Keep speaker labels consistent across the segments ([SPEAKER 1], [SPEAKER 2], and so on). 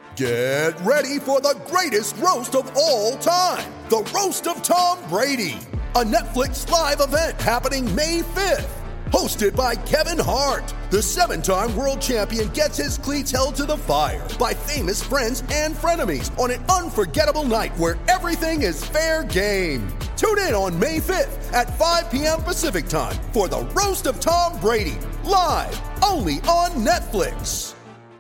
[SPEAKER 1] Get ready for the greatest roast of all time, the Roast of Tom Brady, a Netflix live event happening May 5th. Hosted by Kevin Hart, the 7-time world champion gets his cleats held to the fire by famous friends and frenemies on an unforgettable night where everything is fair game. Tune in on May 5th at 5 p.m. Pacific time for the Roast of Tom Brady, live only on Netflix.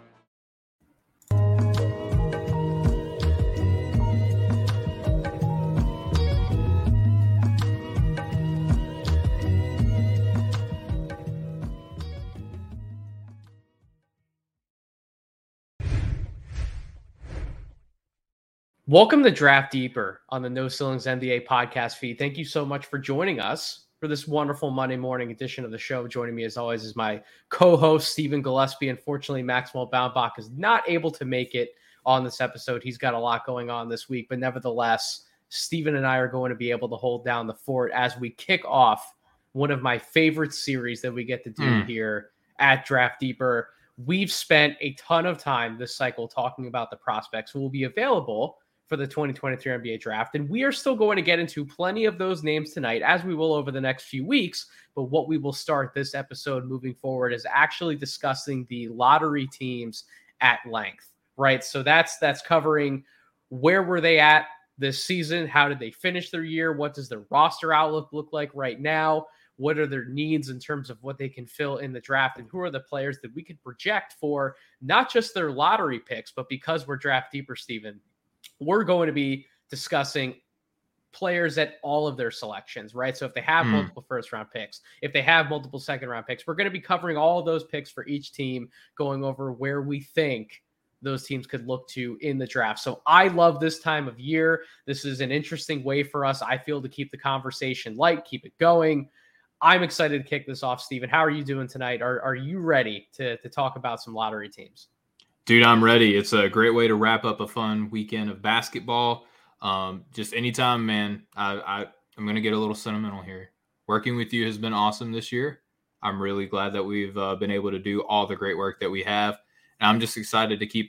[SPEAKER 2] Welcome to Draft Deeper on the No Ceilings NBA podcast feed. Thank you so much for joining us for this wonderful Monday morning edition of the show. Joining me, as always, is my co-host, Stephen Gillespie. Unfortunately, Maxwell Baumbach is not able to make it on this episode. He's got a lot going on this week, but nevertheless, Stephen and I are going to be able to hold down the fort as we kick off one of my favorite series that we get to do here at Draft Deeper. We've spent a ton of time this cycle talking about the prospects who will be available for the 2023 NBA draft. And we are still going to get into plenty of those names tonight, as we will over the next few weeks. But what we will start this episode moving forward is actually discussing the lottery teams at length, right? So that's covering where were they at this season? How did they finish their year? What does their roster outlook look like right now? What are their needs in terms of what they can fill in the draft? And who are the players that we could project for not just their lottery picks, but because we're Draft Deeper, Stephen, we're going to be discussing players at all of their selections, right? So if they have multiple first-round picks, if they have multiple second-round picks, we're going to be covering all of those picks for each team, going over where we think those teams could look to in the draft. So I love this time of year. This is an interesting way for us, I feel, to keep the conversation light, keep it going. I'm excited to kick this off, Stephen. How are you doing tonight? Are you ready to talk about some lottery teams?
[SPEAKER 3] Dude, I'm ready. It's a great way to wrap up a fun weekend of basketball. Just anytime, man, I'm going to get a little sentimental here. Working with you has been awesome this year. I'm really glad that we've been able to do all the great work that we have. And I'm just excited to keep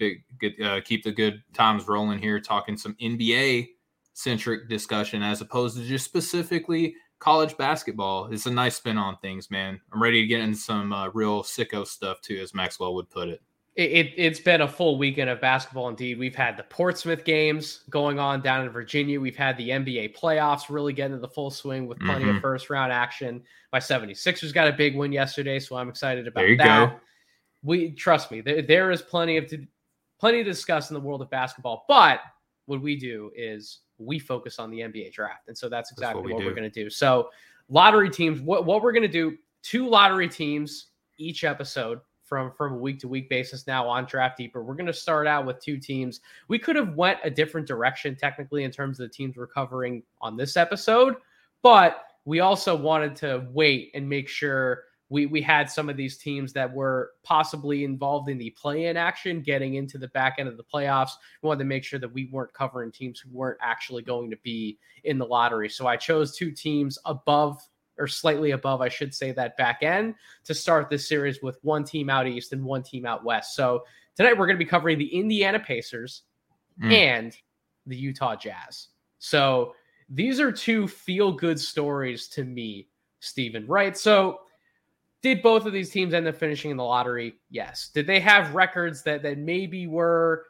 [SPEAKER 3] the good times rolling here, talking some NBA-centric discussion as opposed to just specifically college basketball. It's a nice spin on things, man. I'm ready to get into some real sicko stuff, too, as Maxwell would put it.
[SPEAKER 2] It's been a full weekend of basketball indeed. We've had the Portsmouth games going on down in Virginia. We've had the NBA playoffs really get into the full swing with plenty of first-round action. My 76ers got a big win yesterday, so I'm excited about that. Trust me, there is plenty to discuss in the world of basketball, but what we do is we focus on the NBA draft, and so that's exactly what we're going to do. So lottery teams, what we're going to do, 2 lottery teams each episode, from a week-to-week basis now on Draft Deeper. We're going to start out with 2 teams. We could have went a different direction technically in terms of the teams we're covering on this episode, but we also wanted to wait and make sure we had some of these teams that were possibly involved in the play-in action getting into the back end of the playoffs. We wanted to make sure that we weren't covering teams who weren't actually going to be in the lottery. So I chose 2 teams above, or slightly above, I should say, that back end to start this series with 1 team out east and 1 team out west. So tonight we're going to be covering the Indiana Pacers and the Utah Jazz. So these are 2 feel-good stories to me, Stephen, right? So did both of these teams end up finishing in the lottery? Yes. Did they have records that maybe were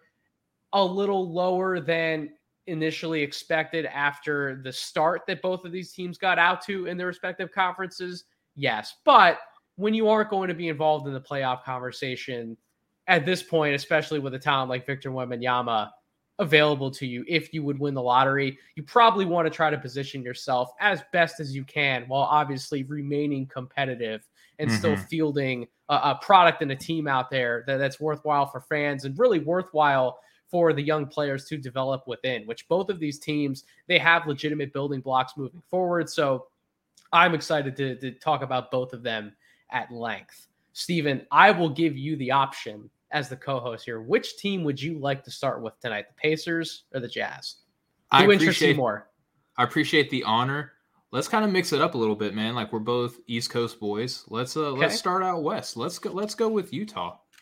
[SPEAKER 2] a little lower than initially expected after the start that both of these teams got out to in their respective conferences? Yes. But when you aren't going to be involved in the playoff conversation at this point, especially with a talent like Victor Wembanyama available to you, if you would win the lottery, you probably want to try to position yourself as best as you can while obviously remaining competitive and still fielding a product and a team out there that's worthwhile for fans and really worthwhile for the young players to develop within, which both of these teams, they have legitimate building blocks moving forward. So I'm excited to talk about both of them at length. Stephen, I will give you the option as the co-host here. Which team would you like to start with tonight, the Pacers or the Jazz? Who interests you more?
[SPEAKER 3] I appreciate the honor. Let's kind of mix it up a little bit, man. Like, we're both East Coast boys. Let's start out west. Let's go with Utah.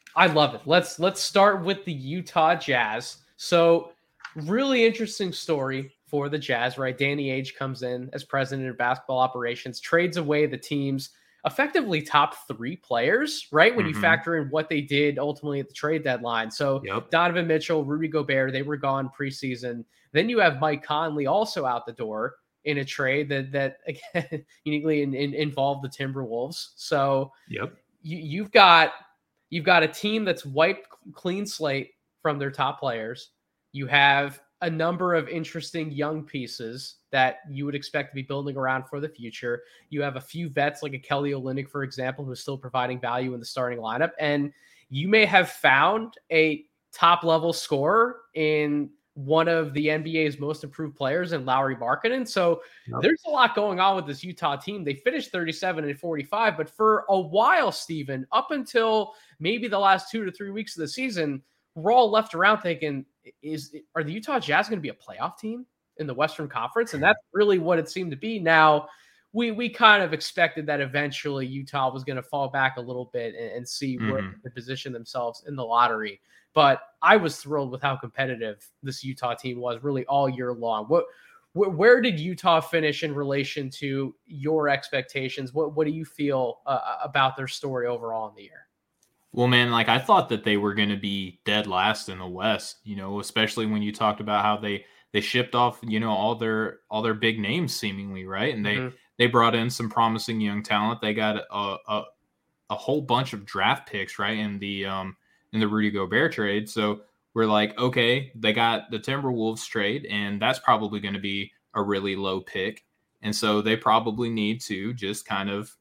[SPEAKER 2] I love it. Let's start with the Utah Jazz. So really interesting story for the Jazz, right? Danny Ainge comes in as president of basketball operations, trades away the team's effectively top 3 players, right? When you factor in what they did ultimately at the trade deadline. So Donovan Mitchell, Rudy Gobert, they were gone preseason. Then you have Mike Conley also out the door in a trade that again, uniquely involved the Timberwolves. So you've got a team that's wiped clean slate from their top players. You have a number of interesting young pieces that you would expect to be building around for the future. You have a few vets like a Kelly Olynyk, for example, who's still providing value in the starting lineup. And you may have found a top-level scorer in one of the NBA's most improved players in Lauri Markkanen. So there's a lot going on with this Utah team. They finished 37-45, but for a while, Steven, up until maybe the last 2 to 3 weeks of the season, we're all left around thinking, are the Utah Jazz going to be a playoff team in the Western Conference? And that's really what it seemed to be. Now, we kind of expected that eventually Utah was going to fall back a little bit and see where they position themselves in the lottery. But I was thrilled with how competitive this Utah team was really all year long. Where did Utah finish in relation to your expectations? What do you feel about their story overall in the year?
[SPEAKER 3] Well, man, like I thought that they were going to be dead last in the West, especially when you talked about how they shipped off, all their big names seemingly, right? And they brought in some promising young talent. They got a whole bunch of draft picks, right, in the Rudy Gobert trade. So we're like, okay, they got the Timberwolves trade, and that's probably going to be a really low pick. And so they probably need to just kind of,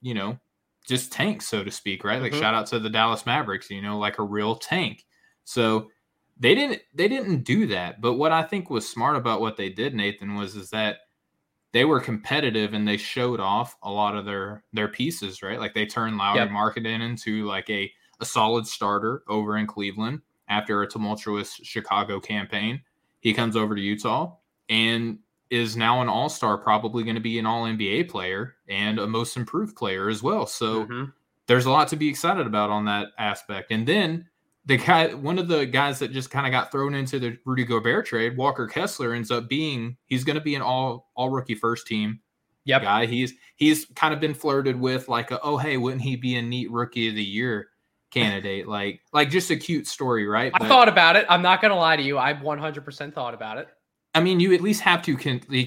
[SPEAKER 3] just tank, so to speak, right? Like shout out to the Dallas Mavericks, like a real tank. So they didn't do that. But what I think was smart about what they did, Nathan, is that they were competitive and they showed off a lot of their pieces, right? Like they turned Lauri Markkanen into like a solid starter over in Cleveland after a tumultuous Chicago campaign. He comes over to Utah and is now an all-star, probably going to be an all-NBA player and a most improved player as well. So there's a lot to be excited about on that aspect. And then one of the guys that just kind of got thrown into the Rudy Gobert trade, Walker Kessler, ends up he's going to be an all rookie first team guy. He's kind of been flirted with like, hey, wouldn't he be a neat rookie of the year candidate? like just a cute story, right?
[SPEAKER 2] I thought about it. I'm not going to lie to you. I 100% thought about it.
[SPEAKER 3] I mean, you at least have to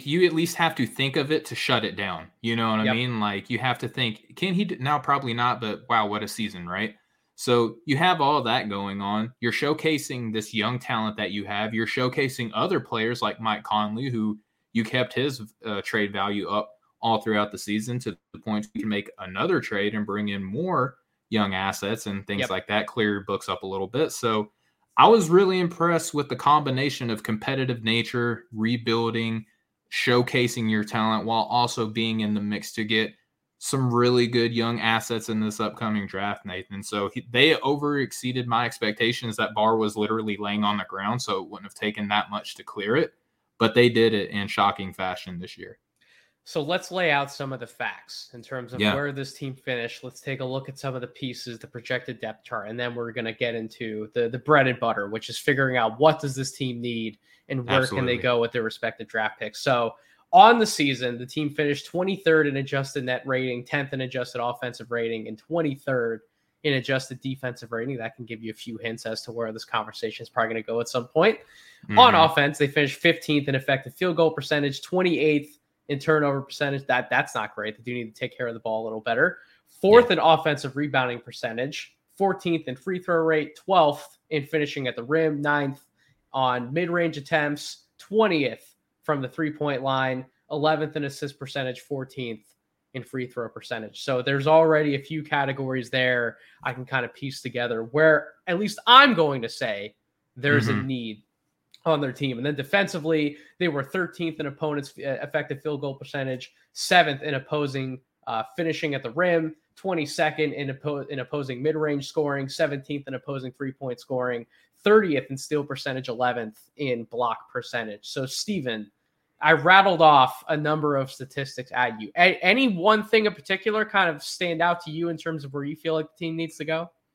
[SPEAKER 3] think of it to shut it down. You know what I mean? Like you have to think, can he now? Probably not, but wow, what a season, right? So you have all that going on. You're showcasing this young talent that you have. You're showcasing other players like Mike Conley, who you kept his trade value up all throughout the season to the point you can make another trade and bring in more young assets and things like that, clear your books up a little bit. So I was really impressed with the combination of competitive nature, rebuilding, showcasing your talent while also being in the mix to get some really good young assets in this upcoming draft, Nathan. So they over-exceeded my expectations. That bar was literally laying on the ground, so it wouldn't have taken that much to clear it. But they did it in shocking fashion this year.
[SPEAKER 2] So let's lay out some of the facts in terms of where this team finished. Let's take a look at some of the pieces, the projected depth chart, and then we're going to get into the bread and butter, which is figuring out what does this team need and where can they go with their respective draft picks. So on the season, the team finished 23rd in adjusted net rating, 10th in adjusted offensive rating, and 23rd in adjusted defensive rating. That can give you a few hints as to where this conversation is probably going to go at some point. On offense, they finished 15th in effective field goal percentage, 28th in turnover percentage. That's not great. They do need to take care of the ball a little better. 4th in offensive rebounding percentage, 14th in free throw rate, 12th in finishing at the rim, 9th on mid-range attempts, 20th from the three-point line, 11th in assist percentage, 14th in free throw percentage. So there's already a few categories there I can kind of piece together where at least I'm going to say there's a need on their team. And then defensively, they were 13th in opponents' effective field goal percentage, 7th in opposing finishing at the rim, 22nd in opposing mid-range scoring, 17th in opposing three-point scoring, 30th in steal percentage, 11th in block percentage. So, Steven, I rattled off a number of statistics at you. Any one thing in particular kind of stand out to you in terms of where you feel like the team needs to go?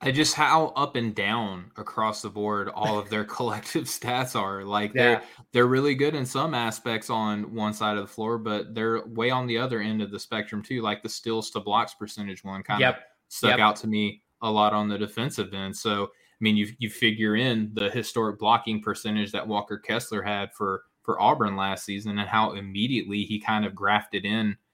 [SPEAKER 3] just how up and down across the board all of their collective stats are. Like
[SPEAKER 2] Yeah.
[SPEAKER 3] they're really good in some aspects on one side of the floor, but they're way on the other end of the spectrum too. Like the steals to blocks percentage one kind of
[SPEAKER 2] Yep.
[SPEAKER 3] stuck out to me a lot on the defensive end. So I mean, you figure in the historic blocking percentage that Walker Kessler had for Auburn last season, and how immediately he kind of grafted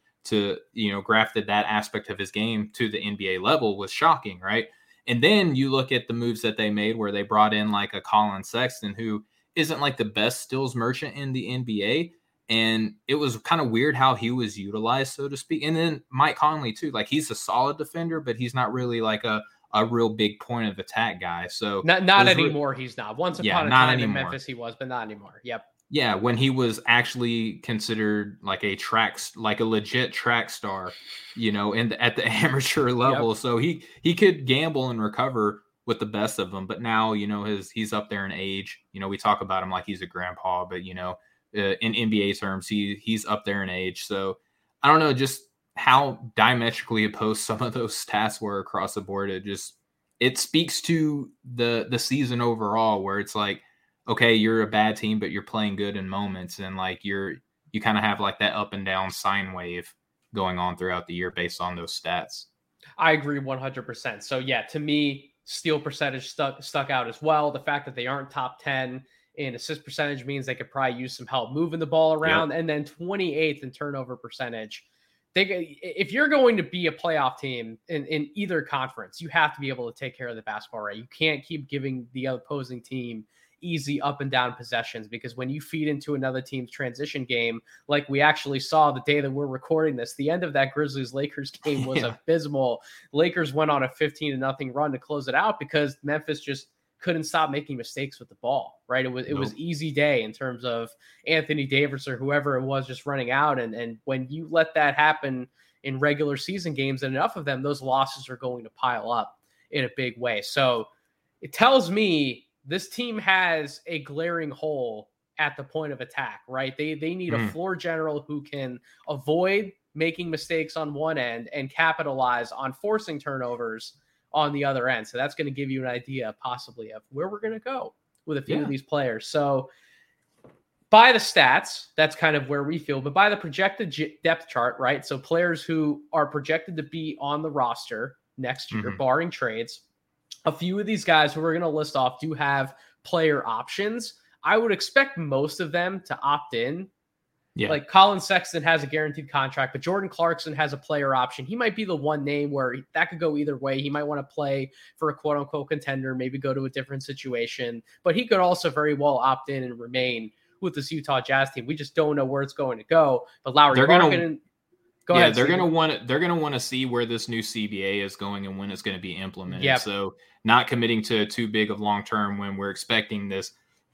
[SPEAKER 3] that aspect of his game to the NBA level was shocking, right? And then you look at the moves that they made where they brought in like a Colin Sexton, who isn't like the best steals merchant in the NBA. And it was kind of weird how he was utilized, so to speak. And then Mike Conley too, like he's a solid defender, but he's not really like a real big point of attack guy. So
[SPEAKER 2] not anymore. He's not. Once upon a time
[SPEAKER 3] anymore.
[SPEAKER 2] in Memphis, he was, but not anymore. Yep.
[SPEAKER 3] Yeah, when he was actually considered like a legit track star, at the amateur level. Yep. So he could gamble and recover with the best of them. But now, he's up there in age. We talk about him like he's a grandpa, but in NBA terms, he's up there in age. So I don't know just how diametrically opposed some of those stats were across the board. It speaks to the season overall, where it's like, okay, you're a bad team, but you're playing good in moments. And like you kind of have like that up and down sine wave going on throughout the year based on those stats.
[SPEAKER 2] I agree 100%. So yeah, to me, steal percentage stuck out as well. The fact that they aren't top 10 in assist percentage means they could probably use some help moving the ball around. Yep. And then 28th in turnover percentage. If you're going to be a playoff team in either conference, you have to be able to take care of the basketball, right? You can't keep giving the opposing team easy up and down possessions, because when you feed into another team's transition game, like we actually saw the day that we're recording this, the end of that Grizzlies-Lakers game was abysmal. Lakers went on a 15-0 run to close it out because Memphis just couldn't stop making mistakes with the ball, right? It was easy day in terms of Anthony Davis or whoever it was just running out. And when you let that happen in regular season games, and enough of them, those losses are going to pile up in a big way. So it tells me this team has a glaring hole at the point of attack, right? They need a floor general who can avoid making mistakes on one end and capitalize on forcing turnovers on the other end. So that's going to give you an idea possibly of where we're going to go with a few of these players. So by the stats, that's kind of where we feel, but by the projected depth chart, right? So players who are projected to be on the roster next year, barring trades, a few of these guys who we're going to list off do have player options. I would expect most of them to opt in. Yeah. Like Colin Sexton has a guaranteed contract, but Jordan Clarkson has a player option. He might be the one name where that could go either way. He might want to play for a quote unquote contender, maybe go to a different situation, but he could also very well opt in and remain with this Utah Jazz team. We just don't know where it's going to go. But Lauri Markkanen, go ahead.
[SPEAKER 3] They're going to want to see where this new CBA is going and when it's going to be implemented.
[SPEAKER 2] Yep.
[SPEAKER 3] So not committing to too big of long term when we're expecting this,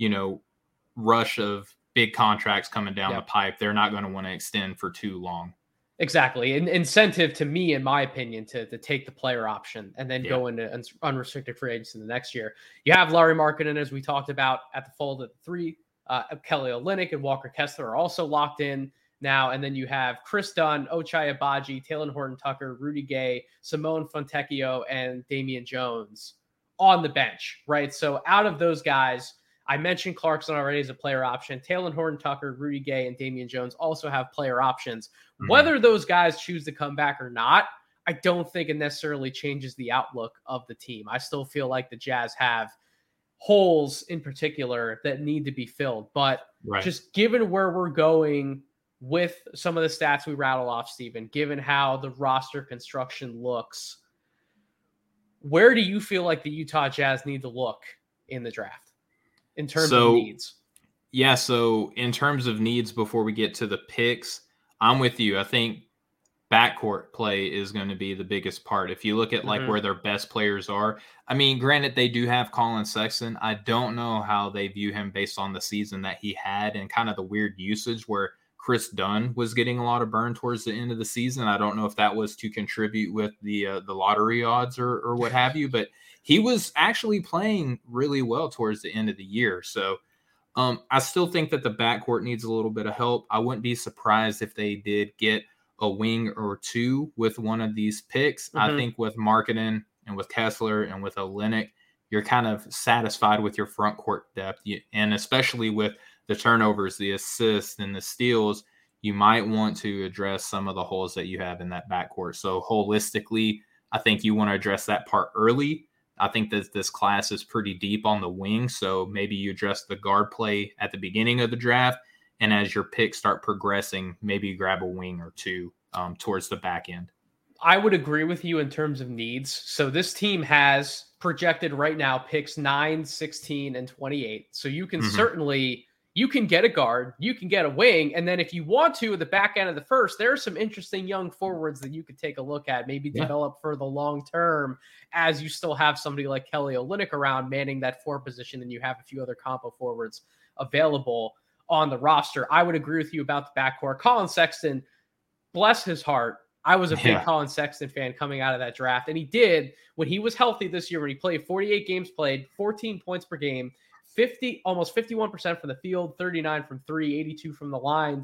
[SPEAKER 3] rush of big contracts coming down the pipe. They're not going to want to extend for too long.
[SPEAKER 2] Exactly. An incentive to me, in my opinion, to take the player option and then go into unrestricted free agency the next year. You have Lauri Markkanen, as we talked about, at the fold at the 3. Kelly Olynyk and Walker Kessler are also locked in now. And then you have Chris Dunn, Ochai Agbaji, Talen Horton-Tucker, Rudy Gay, Simone Fontecchio, and Damian Jones on the bench, right? So out of those guys, I mentioned Clarkson already as a player option. Talen Horton-Tucker, Rudy Gay, and Damian Jones also have player options. Whether those guys choose to come back or not, I don't think it necessarily changes the outlook of the team. I still feel like the Jazz have holes in particular that need to be filled. But just given where we're going with some of the stats we rattle off, Stephen, given how the roster construction looks, where do you feel like the Utah Jazz need to look in the draft in terms of needs?
[SPEAKER 3] Yeah, so in terms of needs, before we get to the picks, I'm with you. I think backcourt play is going to be the biggest part. If you look at like where their best players are, I mean, granted, they do have Colin Sexton. I don't know how they view him based on the season that he had and kind of the weird usage where Chris Dunn was getting a lot of burn towards the end of the season. I don't know if that was to contribute with the lottery odds or what have you, but he was actually playing really well towards the end of the year. So I still think that the backcourt needs a little bit of help. I wouldn't be surprised if they did get a wing or two with one of these picks. I think with Markkanen and with Kessler and with Olynyk, you're kind of satisfied with your front court depth. And especially with the turnovers, the assists, and the steals, you might want to address some of the holes that you have in that backcourt. So holistically, I think you want to address that part early. I think that this class is pretty deep on the wing, so maybe you address the guard play at the beginning of the draft, and as your picks start progressing, maybe you grab a wing or two towards the back end.
[SPEAKER 2] I would agree with you in terms of needs. So this team has projected right now picks 9, 16, and 28. So you can certainly, you can get a guard, you can get a wing, and then if you want to, at the back end of the first, there are some interesting young forwards that you could take a look at, maybe develop for the long term, as you still have somebody like Kelly Olynyk around manning that 4 position, and you have a few other combo forwards available on the roster. I would agree with you about the backcourt. Colin Sexton, bless his heart, I was a big Colin Sexton fan coming out of that draft, and he did, when he was healthy this year, when he played 48 games played, 14 points per game, almost 51% from the field, 39 from 3, 82 from the line,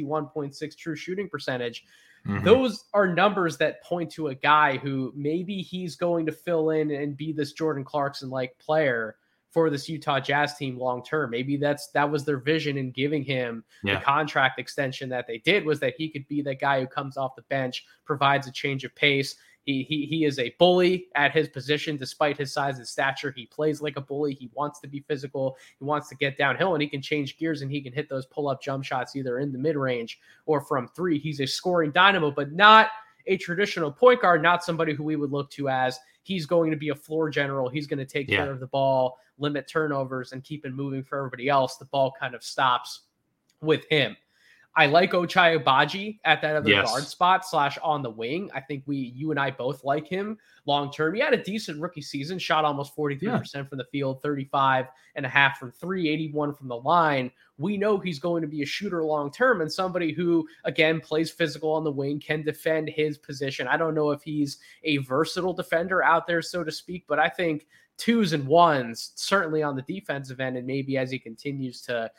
[SPEAKER 2] 61.6 true shooting percentage. Those are numbers that point to a guy who maybe he's going to fill in and be this Jordan Clarkson-like player for this Utah Jazz team long term. Maybe that was their vision in giving him the contract extension that they did, was that he could be that guy who comes off the bench, provides a change of pace. He is a bully at his position, despite his size and stature. He plays like a bully. He wants to be physical. He wants to get downhill, and he can change gears, and he can hit those pull-up jump shots either in the mid-range or from 3. He's a scoring dynamo, but not a traditional point guard, not somebody who we would look to as he's going to be a floor general. He's going to take care of the ball, limit turnovers, and keep it moving for everybody else. The ball kind of stops with him. I like Ochai Agbaji at that other guard spot / on the wing. I think you and I both like him long term. He had a decent rookie season, shot almost 43% from the field, 35.5 from 3, 81 from the line. We know he's going to be a shooter long term, and somebody who, again, plays physical on the wing, can defend his position. I don't know if he's a versatile defender out there, so to speak, but I think 2s and 1s, certainly on the defensive end, and maybe as he continues to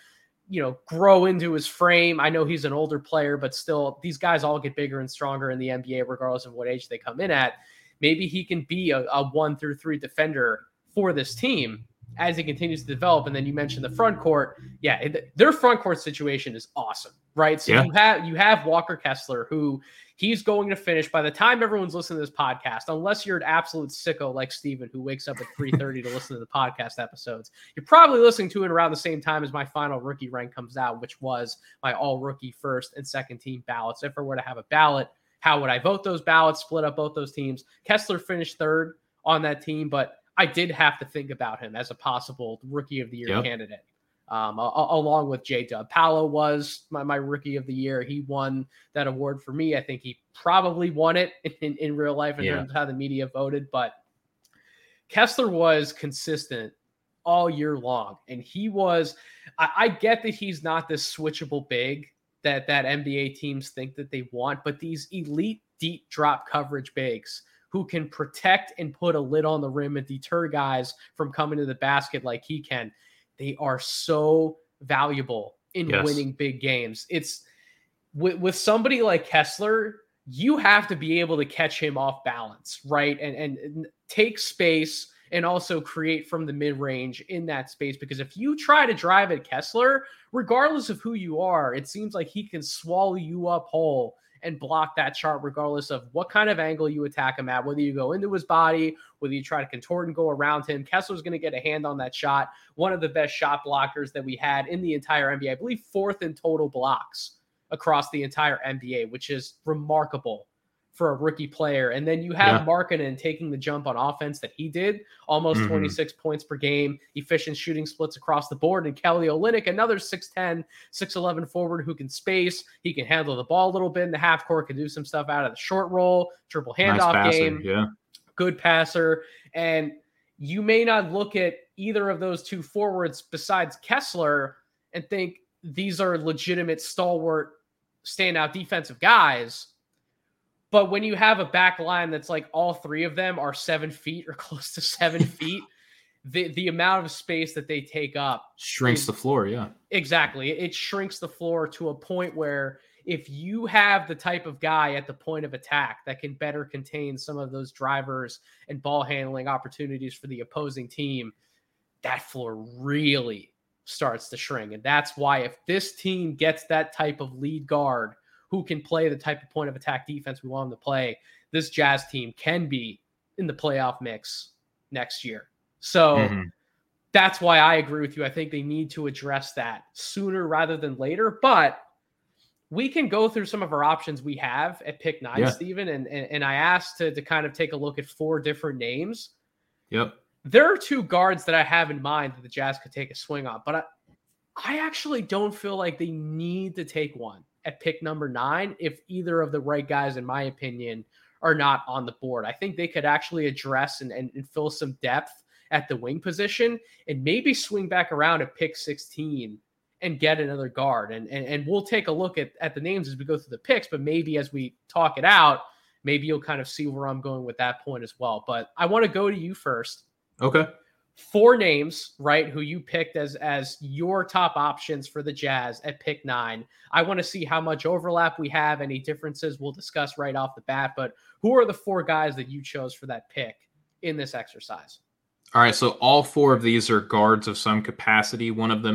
[SPEAKER 2] grow into his frame. I know he's an older player, but still, these guys all get bigger and stronger in the NBA, regardless of what age they come in at. Maybe he can be a 1 through 3 defender for this team as he continues to develop. And then you mentioned the front court. Yeah, their front court situation is awesome, right? So you have Walker Kessler, who he's going to finish by the time everyone's listening to this podcast, unless you're an absolute sicko like Steven, who wakes up at 3:30 to listen to the podcast episodes. You're probably listening to it around the same time as my final rookie rank comes out, which was my all rookie first and second team ballots. If I were to have a ballot, how would I vote those ballots, split up both those teams? Kessler finished 3rd on that team, but I did have to think about him as a possible rookie of the year candidate. Along with J-Dub. Paolo was my rookie of the year. He won that award for me. I think he probably won it in real life in terms of how the media voted, but Kessler was consistent all year long. And he was, I get that he's not this switchable big that NBA teams think that they want, but these elite deep drop coverage bigs who can protect and put a lid on the rim and deter guys from coming to the basket like he can, they are so valuable in winning big games. It's with somebody like Kessler, you have to be able to catch him off balance, right? And take space and also create from the mid-range in that space. Because if you try to drive at Kessler, regardless of who you are, it seems like he can swallow you up whole and block that shot regardless of what kind of angle you attack him at, whether you go into his body, whether you try to contort and go around him. Kessler's going to get a hand on that shot. One of the best shot blockers that we had in the entire NBA. I believe 4th in total blocks across the entire NBA, which is remarkable for a rookie player. And then you have Markkanen taking the jump on offense that he did, almost 26 points per game, efficient shooting splits across the board. And Kelly Olynyk, another 6'10", 6'11" forward who can space. He can handle the ball a little bit in the half court, can do some stuff out of the short roll, triple handoff game. Good passer. And you may not look at either of those two forwards besides Kessler and think these are legitimate stalwart standout defensive guys. But when you have a back line that's like all 3 of them are 7 feet or close to 7 feet, the amount of space that they take up
[SPEAKER 3] shrinks the floor. Yeah,
[SPEAKER 2] exactly. It shrinks the floor to a point where if you have the type of guy at the point of attack that can better contain some of those drivers and ball handling opportunities for the opposing team, that floor really starts to shrink. And that's why if this team gets that type of lead guard who can play the type of point of attack defense we want them to play, this Jazz team can be in the playoff mix next year. So that's why I agree with you. I think they need to address that sooner rather than later. But we can go through some of our options we have at pick 9, Steven. And I asked to kind of take a look at 4 different names.
[SPEAKER 3] Yep.
[SPEAKER 2] There are 2 guards that I have in mind that the Jazz could take a swing on, but I actually don't feel like they need to take one at pick number 9 if either of the right guys, in my opinion, are not on the board. I think they could actually address and fill some depth at the wing position and maybe swing back around at pick 16 and get another guard. And we'll take a look at the names as we go through the picks, but maybe as we talk it out, maybe you'll kind of see where I'm going with that point as well. But I want to go to you first.
[SPEAKER 3] Okay.
[SPEAKER 2] 4 names, right, who you picked as your top options for the Jazz at pick 9. I want to see how much overlap we have, any differences we'll discuss right off the bat. But who are the 4 guys that you chose for that pick in this exercise?
[SPEAKER 3] All right, so all 4 of these are guards of some capacity. One of them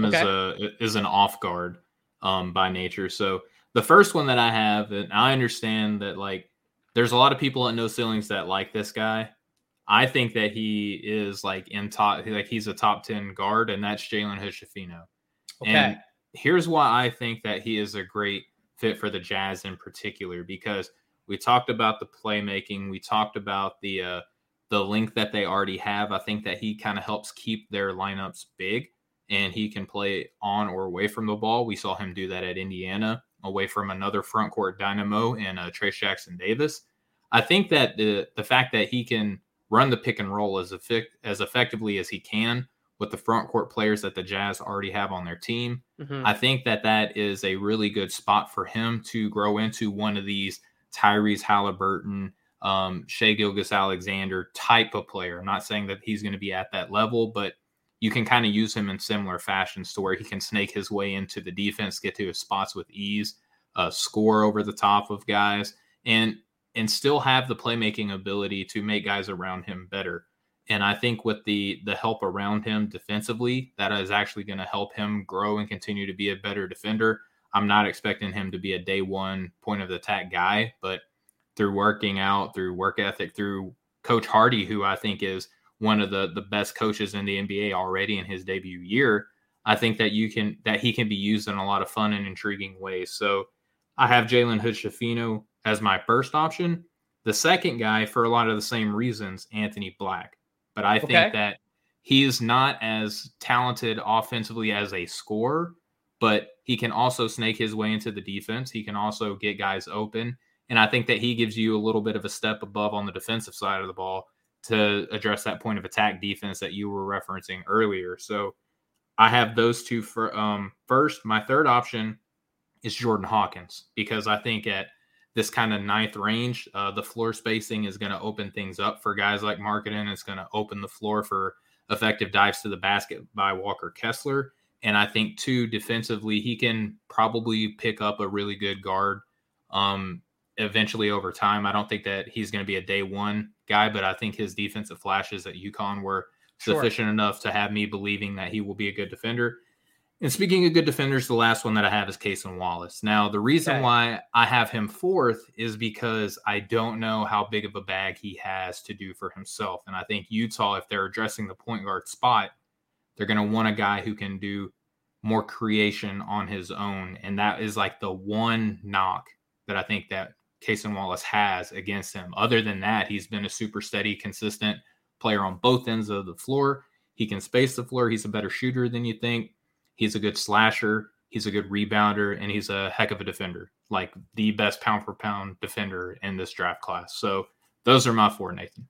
[SPEAKER 3] is an off guard by nature. So the first one that I have, and I understand that like there's a lot of people at No Ceilings that like this guy. I think that he is like he's a top 10 guard, and that's Jalen Hood-Schifino.
[SPEAKER 2] Okay.
[SPEAKER 3] And here's why I think that he is a great fit for the Jazz in particular, because we talked about the playmaking, we talked about the length that they already have. I think that he kind of helps keep their lineups big, and he can play on or away from the ball. We saw him do that at Indiana, away from another front court dynamo in Trayce Jackson-Davis. I think that the fact that he can run the pick and roll as effectively as he can with the front court players that the Jazz already have on their team. I think that is a really good spot for him to grow into one of these Tyrese Halliburton, Shai Gilgeous-Alexander type of player. I'm not saying that he's going to be at that level, but you can kind of use him in similar fashions to where he can snake his way into the defense, get to his spots with ease, score over the top of guys, and still have the playmaking ability to make guys around him better. And I think with the help around him defensively, that is actually going to help him grow and continue to be a better defender. I'm not expecting him to be a day one point of attack guy, but through working out, through work ethic, through Coach Hardy, who I think is one of the best coaches in the NBA already in his debut year, I think that he can be used in a lot of fun and intriguing ways. So I have Jalen Hood-Schifino as my first option. The second guy, for a lot of the same reasons, Anthony Black. But I think that he is not as talented offensively as a scorer, but he can also snake his way into the defense. He can also get guys open. And I think that he gives you a little bit of a step above on the defensive side of the ball to address that point of attack defense that you were referencing earlier. So I have those 2 for first. My third option is Jordan Hawkins, because I think at this kind of 9th range, the floor spacing is going to open things up for guys like Markkanen. It's going to open the floor for effective dives to the basket by Walker Kessler. And I think, too, defensively, he can probably pick up a really good guard eventually over time. I don't think that he's going to be a day one guy, but I think his defensive flashes at UConn were sufficient enough to have me believing that he will be a good defender. And speaking of good defenders, the last one that I have is Cason Wallace. Now, the reason why I have him 4th is because I don't know how big of a bag he has to do for himself. And I think Utah, if they're addressing the point guard spot, they're going to want a guy who can do more creation on his own. And that is like the one knock that I think that Cason Wallace has against him. Other than that, he's been a super steady, consistent player on both ends of the floor. He can space the floor. He's a better shooter than you think. He's a good slasher. He's a good rebounder, and he's a heck of a defender, like the best pound for pound defender in this draft class. So those are my 4, Nathan.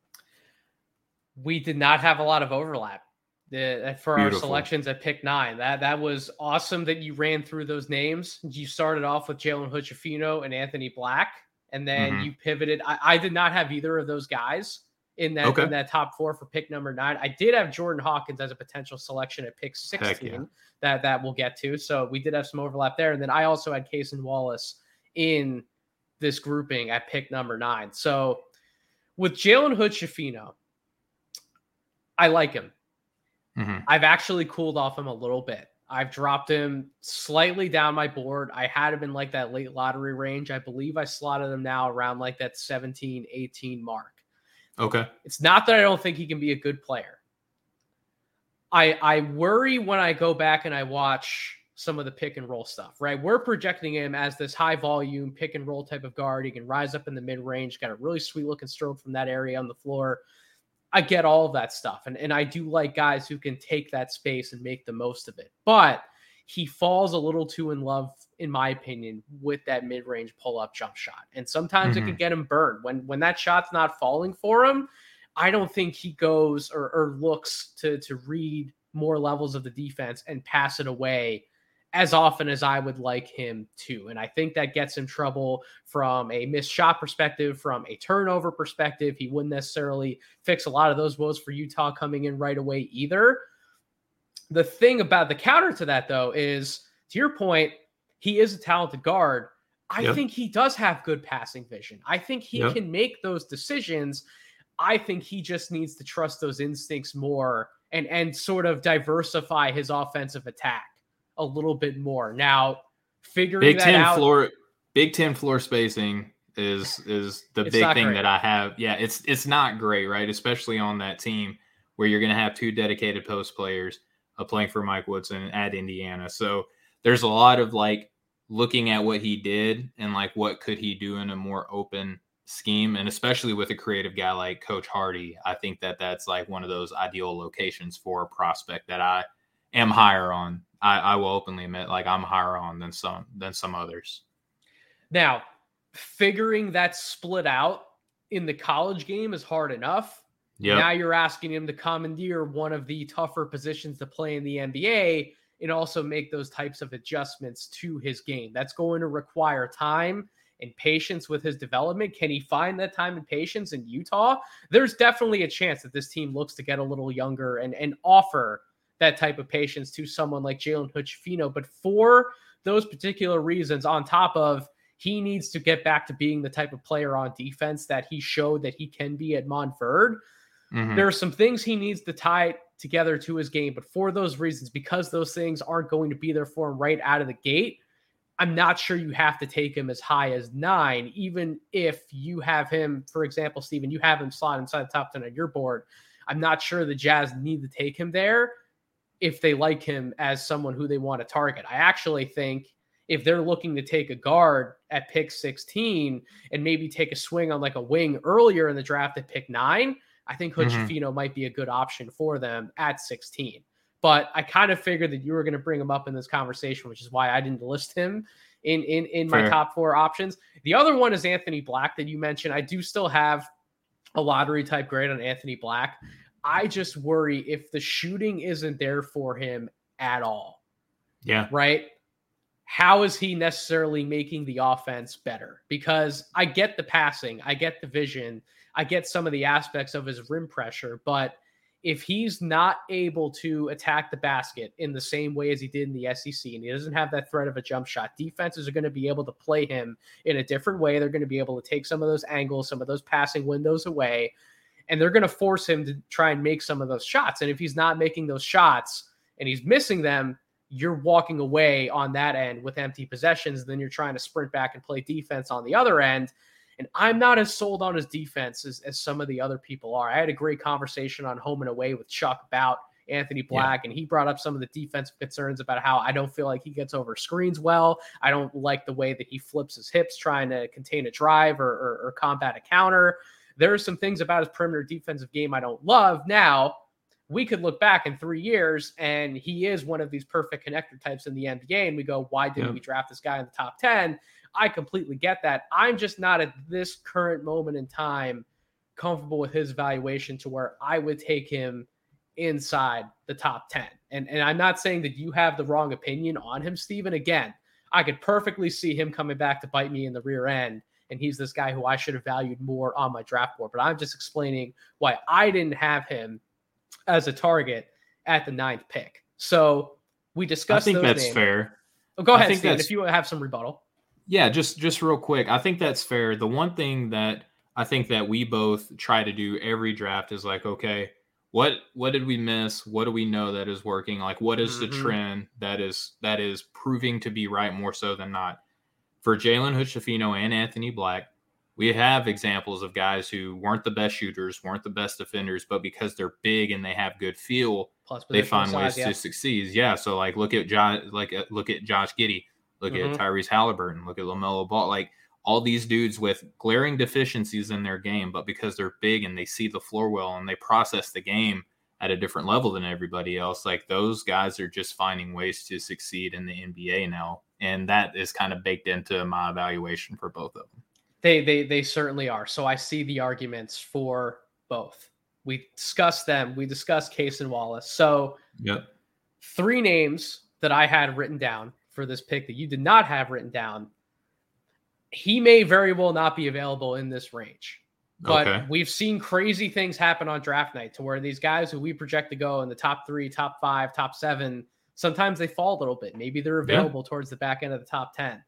[SPEAKER 2] We did not have a lot of overlap for our selections at pick 9. That was awesome that you ran through those names. You started off with Jalen Hood-Schifino and Anthony Black, and then you pivoted. I did not have either of those guys in that top 4 for pick number 9. I did have Jordan Hawkins as a potential selection at pick 16 that we'll get to. So we did have some overlap there. And then I also had Cason Wallace in this grouping at pick number 9. So with Jalen Hood-Schifino, I like him.
[SPEAKER 3] Mm-hmm.
[SPEAKER 2] I've actually cooled off him a little bit. I've dropped him slightly down my board. I had him in like that late lottery range. I believe I slotted him now around like that 17, 18 mark.
[SPEAKER 3] Okay.
[SPEAKER 2] It's not that I don't think he can be a good player. I worry when I go back and I watch some of the pick and roll stuff, right? We're projecting him as this high volume pick and roll type of guard. He can rise up in the mid range, got a really sweet looking stroke from that area on the floor. I get all of that stuff. And I do like guys who can take that space and make the most of it. But he falls a little too in love, in my opinion, with that mid-range pull-up jump shot. And sometimes it can get him burned. When that shot's not falling for him, I don't think he goes or looks to read more levels of the defense and pass it away as often as I would like him to. And I think that gets him trouble from a missed shot perspective, from a turnover perspective. He wouldn't necessarily fix a lot of those woes for Utah coming in right away either. The thing about the counter to that, though, is, to your point, he is a talented guard. I think he does have good passing vision. I think he can make those decisions. I think he just needs to trust those instincts more and sort of diversify his offensive attack a little bit more. Now, figuring that out.
[SPEAKER 3] Big Ten floor spacing is the big thing great. That I have. Yeah, it's not great, right? Especially on that team where you're going to have 2 dedicated post players playing for Mike Woodson at Indiana. So there's a lot of like looking at what he did and like what could he do in a more open scheme, and especially with a creative guy like Coach Hardy, I think that's like one of those ideal locations for a prospect that I am higher on. I will openly admit, like, I'm higher on than some others.
[SPEAKER 2] Now, figuring that split out in the college game is hard enough. Yep. Now you're asking him to commandeer one of the tougher positions to play in the NBA and also make those types of adjustments to his game. That's going to require time and patience with his development. Can he find that time and patience in Utah? There's definitely a chance that this team looks to get a little younger and offer that type of patience to someone like Jalen Hood-Schifino. But for those particular reasons, on top of he needs to get back to being the type of player on defense that he showed that he can be at Montverde, there are some things he needs to tie together to his game. But for those reasons, because those things aren't going to be there for him right out of the gate, I'm not sure you have to take him as high as 9, even if you have him, for example, Steven, you have him slot inside the top 10 on your board. I'm not sure the Jazz need to take him there if they like him as someone who they want to target. I actually think if they're looking to take a guard at pick 16 and maybe take a swing on like a wing earlier in the draft at pick 9, I think Hood-Schifino might be a good option for them at 16. But I kind of figured that you were going to bring him up in this conversation, which is why I didn't list him in my top 4 options. The other one is Anthony Black that you mentioned. I do still have a lottery type grade on Anthony Black. I just worry if the shooting isn't there for him at all.
[SPEAKER 3] Yeah.
[SPEAKER 2] Right? How is he necessarily making the offense better? Because I get the passing, I get the vision, I get some of the aspects of his rim pressure, but if he's not able to attack the basket in the same way as he did in the SEC, and he doesn't have that threat of a jump shot, defenses are going to be able to play him in a different way. They're going to be able to take some of those angles, some of those passing windows away, and they're going to force him to try and make some of those shots. And if he's not making those shots and he's missing them, you're walking away on that end with empty possessions. Then you're trying to sprint back and play defense on the other end. And I'm not as sold on his defense as some of the other people are. I had a great conversation on Home and Away with Chuck about Anthony Black, and he brought up some of the defensive concerns about how I don't feel like he gets over screens well. I don't like the way that he flips his hips trying to contain a drive or combat a counter. There are some things about his perimeter defensive game I don't love. Now, we could look back in 3 years, and he is one of these perfect connector types in the NBA, and we go, why didn't we draft this guy in the top 10? I completely get that. I'm just not at this current moment in time comfortable with his valuation to where I would take him inside the top 10. And I'm not saying that you have the wrong opinion on him, Steven. Again, I could perfectly see him coming back to bite me in the rear end and he's this guy who I should have valued more on my draft board. But I'm just explaining why I didn't have him as a target at the 9th pick. So we discussed those names.
[SPEAKER 3] I think that's fair.
[SPEAKER 2] Oh, go ahead, Steven, if you have some rebuttal.
[SPEAKER 3] Yeah, just real quick. I think that's fair. The one thing that I think that we both try to do every draft is like, okay, what did we miss? What do we know that is working? Like, what is the trend that is proving to be right more so than not? For Jalen Hood-Schifino and Anthony Black, we have examples of guys who weren't the best shooters, weren't the best defenders, but because they're big and they have good feel, they find ways to succeed. Yeah, so like look at Josh Giddey, look at Tyrese Halliburton, look at LaMelo Ball, like all these dudes with glaring deficiencies in their game, but because they're big and they see the floor well and they process the game at a different level than everybody else, like those guys are just finding ways to succeed in the NBA now. And that is kind of baked into my evaluation for both of them.
[SPEAKER 2] They certainly are. So I see the arguments for both. We discussed them. We discussed Case and Wallace. So 3 names that I had written down for this pick that you did not have written down. He may very well not be available in this range, but we've seen crazy things happen on draft night to where these guys who we project to go in the top 3, top 5, top 7, sometimes they fall a little bit. Maybe they're available towards the back end of the top 10.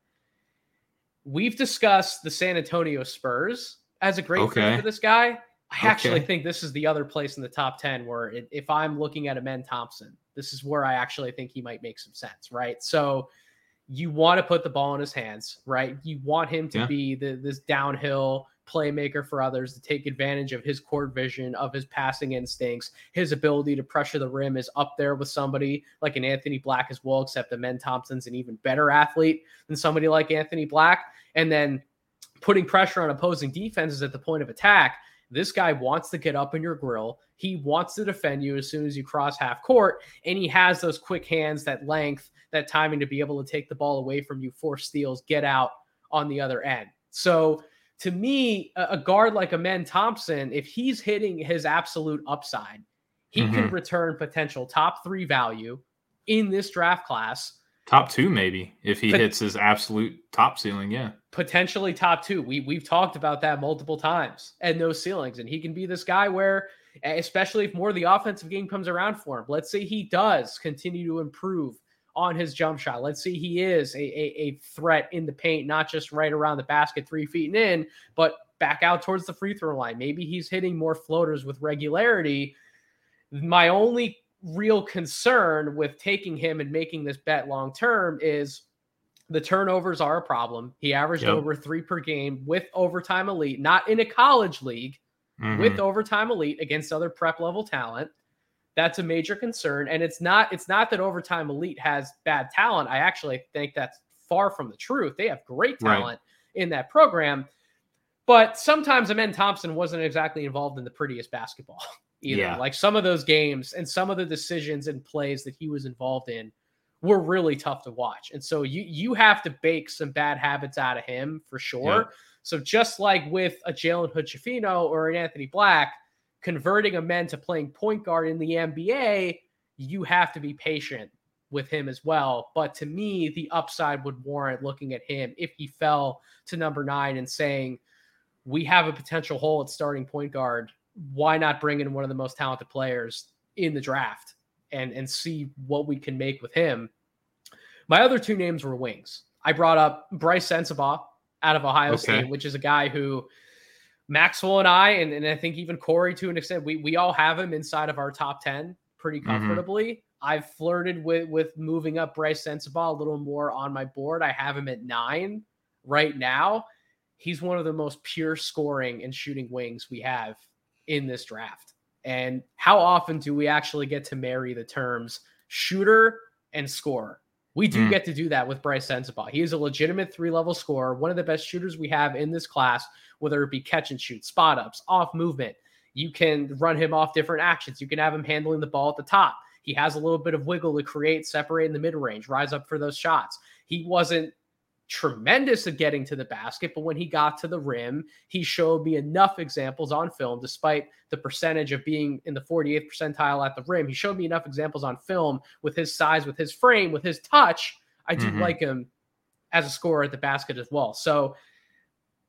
[SPEAKER 2] We've discussed the San Antonio Spurs as a great fit for this guy. I actually think this is the other place in the top 10 where if I'm looking at Amen Thompson, this is where I actually think he might make some sense, right? So you want to put the ball in his hands, right? You want him to be this downhill playmaker for others, to take advantage of his court vision, of his passing instincts. His ability to pressure the rim is up there with somebody like an Anthony Black as well, except Amen Thompson's an even better athlete than somebody like Anthony Black. And then putting pressure on opposing defenses at the point of attack. This guy wants to get up in your grill. He wants to defend you as soon as you cross half court, and he has those quick hands, that length, that timing to be able to take the ball away from you, force steals, get out on the other end. So to me, a guard like Amen Thompson, if he's hitting his absolute upside, he can return potential top 3 value in this draft class.
[SPEAKER 3] Top 2, maybe, if he hits his absolute top ceiling,
[SPEAKER 2] potentially top 2. We've talked about that multiple times and those ceilings. And he can be this guy where, especially if more of the offensive game comes around for him, let's say he does continue to improve on his jump shot. Let's say he is a threat in the paint, not just right around the basket 3 feet and in, but back out towards the free throw line. Maybe he's hitting more floaters with regularity. My only real concern with taking him and making this bet long-term is the turnovers are a problem. He averaged over 3 per game with overtime elite, not in a college league, with overtime elite against other prep level talent. That's a major concern. And it's not that overtime elite has bad talent. I actually think that's far from the truth. They have great talent in that program, but sometimes Amen Thompson wasn't exactly involved in the prettiest basketball either. Like some of those games and some of the decisions and plays that he was involved in were really tough to watch. And so you have to bake some bad habits out of him for sure. So just like with a Jalen Hood-Schifino or an Anthony Black, converting Amen to playing point guard in the NBA, you have to be patient with him as well. But to me, the upside would warrant looking at him if he fell to number 9 and saying, we have a potential hole at starting point guard. Why not bring in one of the most talented players in the draft and see what we can make with him? My other 2 names were wings. I brought up Bryce Sensabaugh out of Ohio State, which is a guy who Maxwell and I, and I think even Corey to an extent, we all have him inside of our top 10 pretty comfortably. I've flirted with moving up Bryce Sensabaugh a little more on my board. I have him at 9 right now. He's one of the most pure scoring and shooting wings we have in this draft. And how often do we actually get to marry the terms shooter and scorer? We do get to do that with Bryce Sensabaugh. He is a legitimate 3-level scorer, one of the best shooters we have in this class, whether it be catch and shoot, spot ups, off movement. You can run him off different actions. You can have him handling the ball at the top. He has a little bit of wiggle to create, separate in the mid-range, rise up for those shots. He wasn't tremendous at getting to the basket, but when he got to the rim, he showed me enough examples on film, despite the percentage of being in the 48th percentile at the rim. He showed me enough examples on film with his size, with his frame, with his touch. I do like him as a scorer at the basket as well. So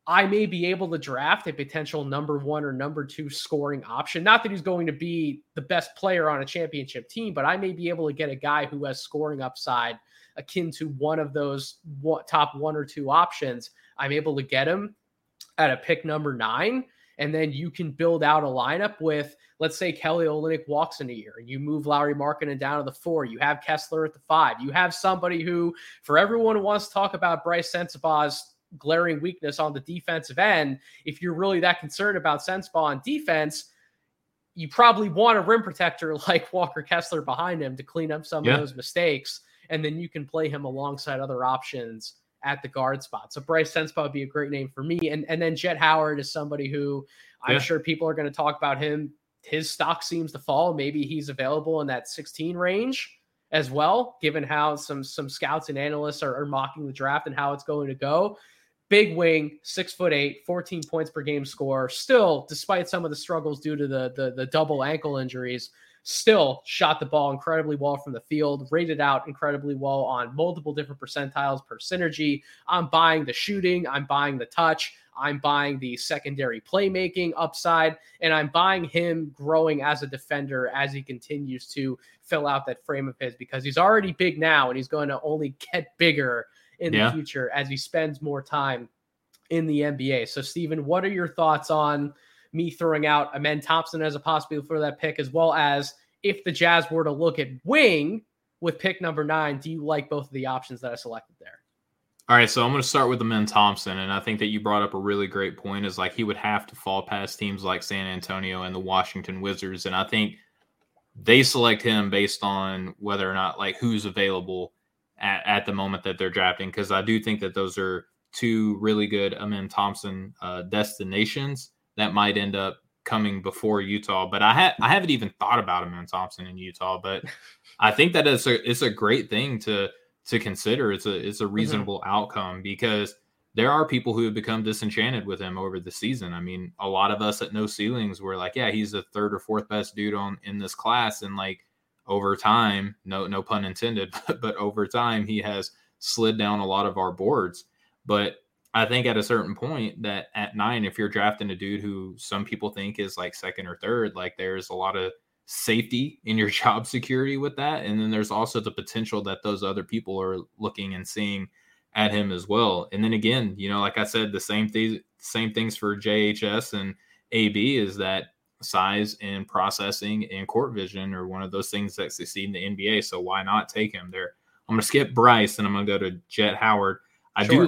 [SPEAKER 2] I may be able to draft a potential number 1 or number 2 scoring option. Not that he's going to be the best player on a championship team, but I may be able to get a guy who has scoring upside akin to one of those top 1 or 2 options. I'm able to get him at a pick number 9. And then you can build out a lineup with, let's say Kelly Olynyk walks in a year and you move Lauri Markkanen down to the 4. You have Kessler at the 5. You have somebody who, for everyone who wants to talk about Bryce Sensabaugh's glaring weakness on the defensive end, if you're really that concerned about Sensabaugh on defense, you probably want a rim protector like Walker Kessler behind him to clean up some of those mistakes. And then you can play him alongside other options at the guard spot. So Bryce Sensabaugh would be a great name for me. And then Jett Howard is somebody who I'm sure people are going to talk about him. His stock seems to fall. Maybe he's available in that 16 range as well, given how some scouts and analysts are mocking the draft and how it's going to go. Big wing, 6'8", 14 points per game score. Still, despite some of the struggles due to the double ankle injuries, still shot the ball incredibly well from the field, rated out incredibly well on multiple different percentiles per synergy. I'm buying the shooting. I'm buying the touch. I'm buying the secondary playmaking upside, and I'm buying him growing as a defender as he continues to fill out that frame of his, because he's already big now and he's going to only get bigger in the future as he spends more time in the NBA. So, Steven, what are your thoughts on me throwing out Amen Thompson as a possibility for that pick, as well as if the Jazz were to look at wing with pick number 9, do you like both of the options that I selected there?
[SPEAKER 3] All right, so I'm going to start with Amen Thompson, and I think that you brought up a really great point, is like he would have to fall past teams like San Antonio and the Washington Wizards, and I think they select him based on whether or not, like, who's available at the moment that they're drafting, because I do think that those are two really good Amen Thompson destinations that might end up coming before Utah. But I haven't even thought about Amen Thompson in Utah, but I think that it's a great thing to consider. It's a reasonable outcome, because there are people who have become disenchanted with him over the season. I mean, a lot of us at No Ceilings were like, yeah, he's the 3rd or 4th best dude in this class, and like over time, no pun intended, but over time he has slid down a lot of our boards. But I think at a certain point that at 9, if you're drafting a dude who some people think is like 2nd or 3rd, like there's a lot of safety in your job security with that. And then there's also the potential that those other people are looking and seeing at him as well. And then again, like I said, the same things for JHS and AB, is that size and processing and court vision are one of those things that succeed in the NBA. So why not take him there? I'm going to skip Bryce and I'm going to go to Jett Howard. I do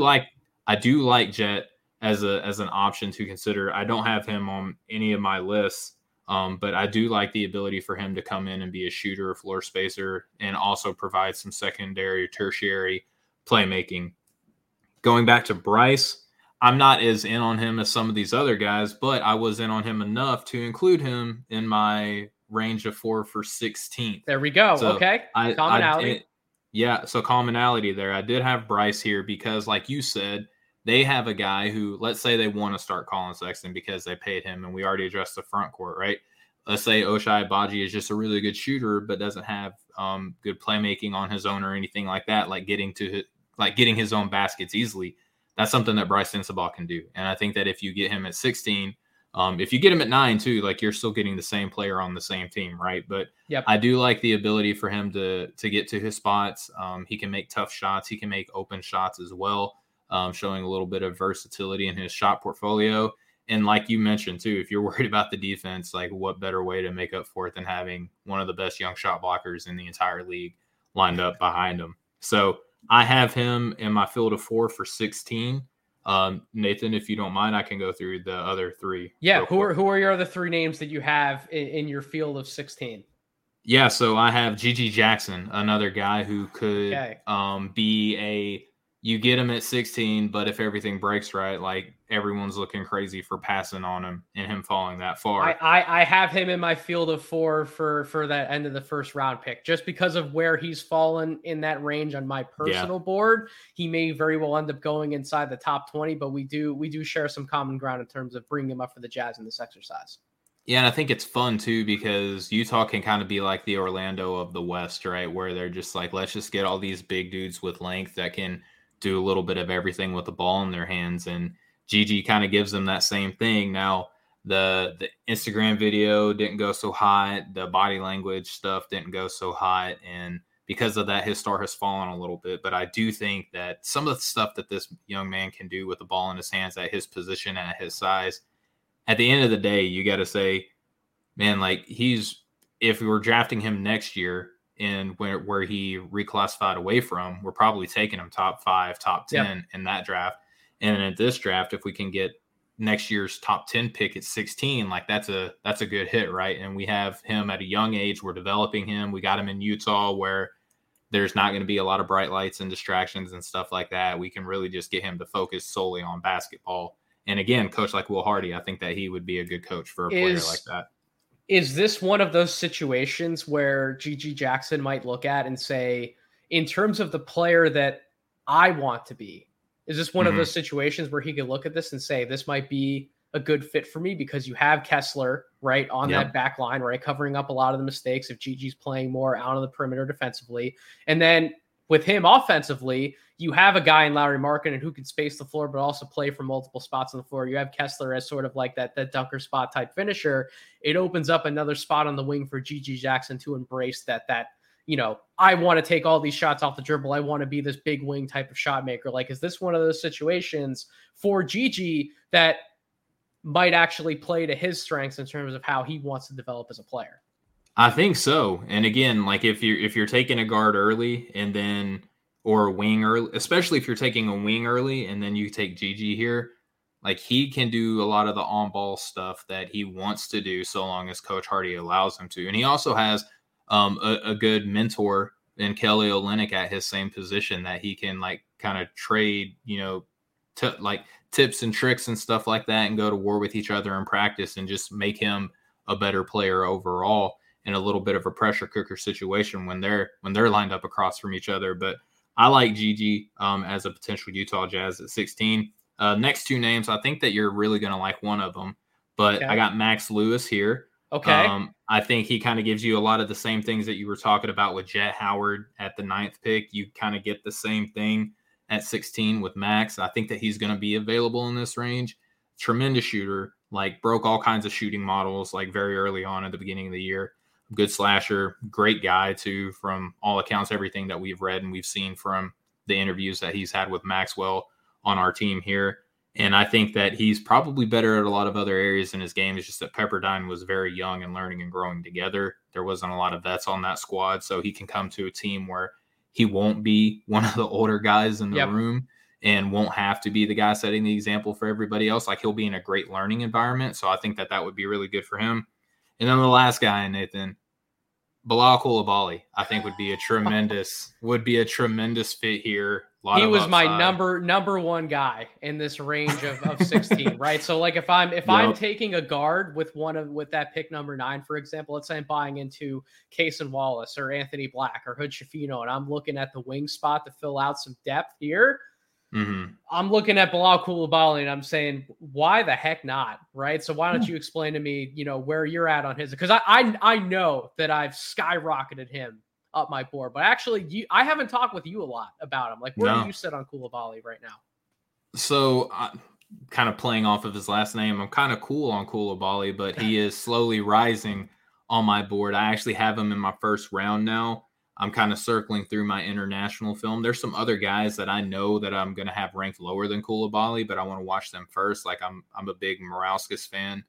[SPEAKER 3] like Jett as an option to consider. I don't have him on any of my lists, but I do like the ability for him to come in and be a shooter, floor spacer, and also provide some secondary, tertiary playmaking. Going back to Bryce, I'm not as in on him as some of these other guys, but I was in on him enough to include him in my range of 4 for 16th.
[SPEAKER 2] There we go. So okay. Commonality.
[SPEAKER 3] So commonality there. I did have Bryce here because, like you said, they have a guy who, let's say they want to start Colin Sexton because they paid him, and we already addressed the front court, right? Let's say Ochai Agbaji is just a really good shooter, but doesn't have good playmaking on his own or anything like that, like getting his own baskets easily. That's something that Bryce Sensabaugh can do. And I think that if you get him at 16, if you get him at 9 too, like you're still getting the same player on the same team, right? But I do like the ability for him to get to his spots. He can make tough shots. He can make open shots as well, showing a little bit of versatility in his shot portfolio. And like you mentioned too, if you're worried about the defense, like what better way to make up for it than having one of the best young shot blockers in the entire league lined up behind him. So I have him in my field of 4 for 16. Nathan, if you don't mind, I can go through the other 3.
[SPEAKER 2] Yeah. Who are your other 3 names that you have in your field of 16?
[SPEAKER 3] Yeah. So I have Gigi Jackson, another guy who could be you get him at 16, but if everything breaks right, like everyone's looking crazy for passing on him and him falling that far.
[SPEAKER 2] I have him in my field of 4 for that end of the first round pick, just because of where he's fallen in that range on my personal board. He may very well end up going inside the top 20, but we do share some common ground in terms of bringing him up for the Jazz in this exercise.
[SPEAKER 3] Yeah, and I think it's fun too because Utah can kind of be like the Orlando of the West, right? Where they're just like, let's just get all these big dudes with length that can do a little bit of everything with the ball in their hands. And Gigi kind of gives them that same thing. Now, the Instagram video didn't go so hot. The body language stuff didn't go so hot. And because of that, his star has fallen a little bit. But I do think that some of the stuff that this young man can do with the ball in his hands at his position, at his size, at the end of the day, you got to say, man, like if we were drafting him next year and where he reclassified away from, we're probably taking him top 5, top 10 in that draft. And at this draft, if we can get next year's top 10 pick at 16, like that's a good hit, right? And we have him at a young age. We're developing him. We got him in Utah where there's not going to be a lot of bright lights and distractions and stuff like that. We can really just get him to focus solely on basketball. And again, coach like Will Hardy, I think that he would be a good coach for a player like that.
[SPEAKER 2] Is this one of those situations where Gigi Jackson might look at and say, in terms of the player that I want to be, is this one of those situations where he could look at this and say, this might be a good fit for me because you have Kessler, right, on that back line, right, covering up a lot of the mistakes if Gigi's playing more out on the perimeter defensively. And then with him offensively, you have a guy in Lauri Markkanen who can space the floor but also play from multiple spots on the floor. You have Kessler as sort of like that dunker spot type finisher. It opens up another spot on the wing for Gigi Jackson to embrace that I want to take all these shots off the dribble. I want to be this big wing type of shot maker. Like, is this one of those situations for Gigi that might actually play to his strengths in terms of how he wants to develop as a player?
[SPEAKER 3] I think so. And again, like if you're taking a guard early and then, or a wing early, especially if you're taking a wing early and then you take Gigi here, like he can do a lot of the on-ball stuff that he wants to do so long as Coach Hardy allows him to. And he also has a good mentor in Kelly Olynyk at his same position that he can like kind of trade, like tips and tricks and stuff like that and go to war with each other in practice and just make him a better player overall in a little bit of a pressure cooker situation when they're lined up across from each other. But I like Gigi as a potential Utah Jazz at 16. Next two names, I think that you're really going to like one of them, but I got Max Lewis here.
[SPEAKER 2] Okay.
[SPEAKER 3] I think he kind of gives you a lot of the same things that you were talking about with Jet Howard at the 9th pick. You kind of get the same thing at 16 with Max. I think that he's going to be available in this range. Tremendous shooter, like broke all kinds of shooting models like very early on at the beginning of the year. Good slasher, great guy too, from all accounts, everything that we've read and we've seen from the interviews that he's had with Maxwell on our team here. And I think that he's probably better at a lot of other areas in his game. It's just that Pepperdine was very young and learning and growing together. There wasn't a lot of vets on that squad, so he can come to a team where he won't be one of the older guys in the room and won't have to be the guy setting the example for everybody else. Like he'll be in a great learning environment. So I think that would be really good for him. And then the last guy, Nathan, Bilal Coulibaly, I think would be a tremendous fit here.
[SPEAKER 2] He was my number one guy in this range of 16, right? So like if I'm taking a guard with that pick number 9, for example, let's say I'm buying into Cason Wallace or Anthony Black or Hood Schifino, and I'm looking at the wing spot to fill out some depth here. I'm looking at Bilal Coulibaly and I'm saying, why the heck not? Right. So why don't you explain to me, where you're at on his, because I know that I've skyrocketed him up my board, but actually I haven't talked with you a lot about him. Like, where do you sit on Coulibaly right now?
[SPEAKER 3] So kind of playing off of his last name, I'm kind of cool on Coulibaly, but he is slowly rising on my board. I actually have him in my first round now. I'm kind of circling through my international film. There's some other guys that I know that I'm going to have ranked lower than Coulibaly, but I want to watch them first. Like I'm a big Morauskas fan.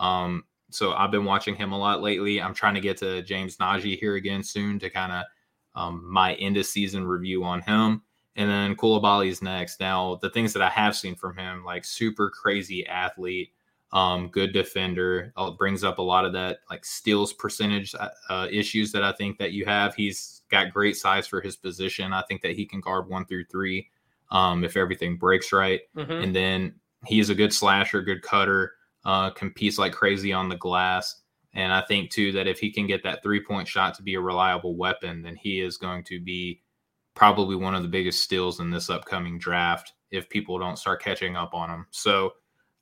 [SPEAKER 3] So I've been watching him a lot lately. I'm trying to get to James Najee here again soon to kind of my end of season review on him. And then Coulibaly's next. Now, the things that I have seen from him, like super crazy athlete, good defender, brings up a lot of that like steals percentage issues that I think that you have. He's got great size for his position. I think that he can guard 1 through 3 if everything breaks right. And then he's a good slasher, good cutter, competes like crazy on the glass. And I think too that if he can get that 3-point shot to be a reliable weapon, then he is going to be probably one of the biggest steals in this upcoming draft if people don't start catching up on him. So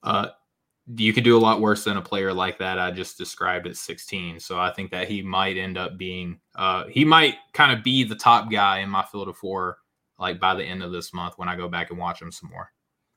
[SPEAKER 3] you could do a lot worse than a player like that I just described at 16. So I think that he might end up being he might kind of be the top guy in my field of 4 like by the end of this month when I go back and watch him some more.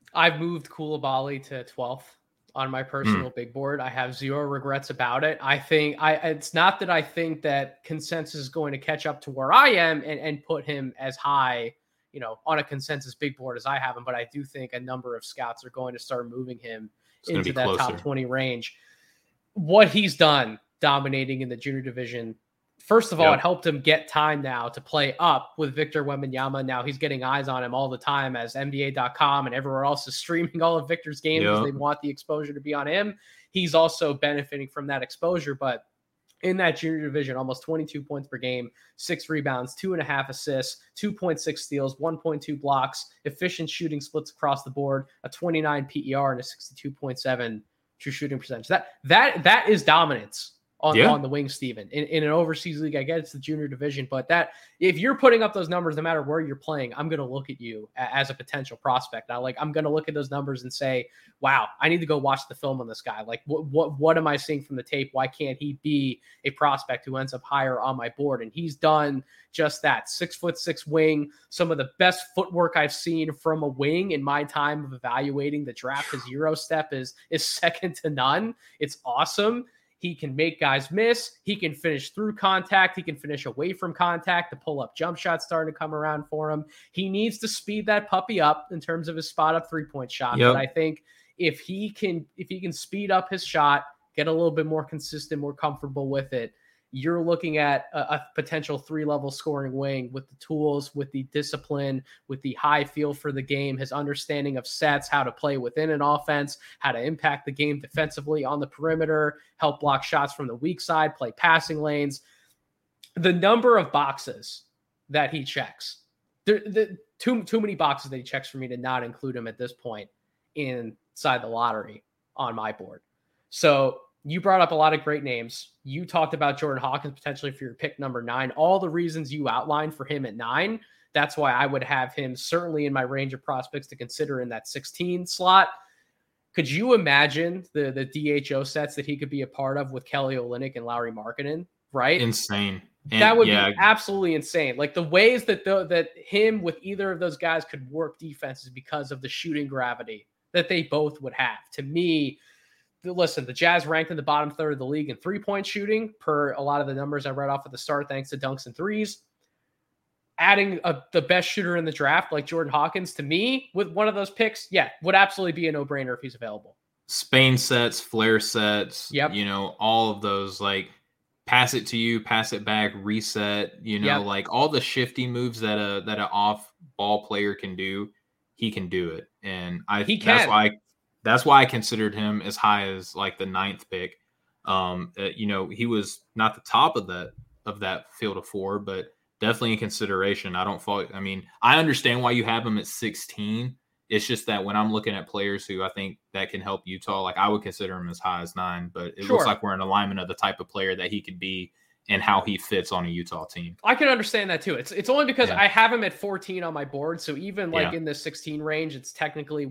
[SPEAKER 2] I've moved Koulibaly to 12th on my personal big board. I have zero regrets about it. I think it's not that I think that consensus is going to catch up to where I am and put him as high, on a consensus big board as I have him, but I do think a number of scouts are going to start moving him into that top 20 range. What he's done dominating in the junior division, first of all, it helped him get time now to play up with Victor Wembanyama. Now he's getting eyes on him all the time as NBA.com and everywhere else is streaming all of Victor's games because they want the exposure to be on him. He's also benefiting from that exposure, but in that junior division, almost 22 points per game, 6 rebounds, 2.5 assists, 2.6 steals, 1.2 blocks, efficient shooting splits across the board, a 29 PER and a 62.7 true shooting percentage. That is dominance on the wing, Steven. In an overseas league, I get it's the junior division, but that if you're putting up those numbers, no matter where you're playing, I'm going to look at you as a potential prospect. I'm going to look at those numbers and say, wow, I need to go watch the film on this guy. Like, what am I seeing from the tape? Why can't he be a prospect who ends up higher on my board? And he's done just that. 6'6" wing, some of the best footwork I've seen from a wing in my time of evaluating the draft. His Euro step is second to none. It's awesome. He can make guys miss. He can finish through contact. He can finish away from contact. The pull-up jump shot's starting to come around for him. He needs to speed that puppy up in terms of his spot-up three-point shot. But I think if he can speed up his shot, get a little bit more consistent, more comfortable with it, you're looking at a potential 3-level scoring wing with the tools, with the discipline, with the high feel for the game, his understanding of sets, how to play within an offense, how to impact the game defensively on the perimeter, help block shots from the weak side, play passing lanes. The number of boxes that he checks, too many boxes that he checks for me to not include him at this point inside the lottery on my board. So you brought up a lot of great names. You talked about Jordan Hawkins potentially for your pick number 9. All the reasons you outlined for him at 9, that's why I would have him certainly in my range of prospects to consider in that 16 slot. Could you imagine the DHO sets that he could be a part of with Kelly Olynyk and Lauri Markkanen? Right?
[SPEAKER 3] Insane.
[SPEAKER 2] That would be absolutely insane. Like the ways that him with either of those guys could work defenses because of the shooting gravity that they both would have. To me, listen, the Jazz ranked in the bottom third of the league in three-point shooting per a lot of the numbers I read off at the start, thanks to dunks and threes. Adding the best shooter in the draft like Jordan Hawkins, to me, with one of those picks, would absolutely be a no-brainer if he's available.
[SPEAKER 3] Spain sets, flare sets, all of those, like pass it to you, pass it back, reset, like all the shifty moves that an off-ball player can do, he can do it. And that's why I considered him as high as like the 9th pick. He was not the top of that field of 4, but definitely in consideration. I understand why you have him at 16. It's just that when I'm looking at players who I think that can help Utah, like I would consider him as high as 9, but it looks like we're in alignment of the type of player that he could be and how he fits on a Utah team.
[SPEAKER 2] I can understand that too. It's only because I have him at 14 on my board. So even in the 16 range, it's technically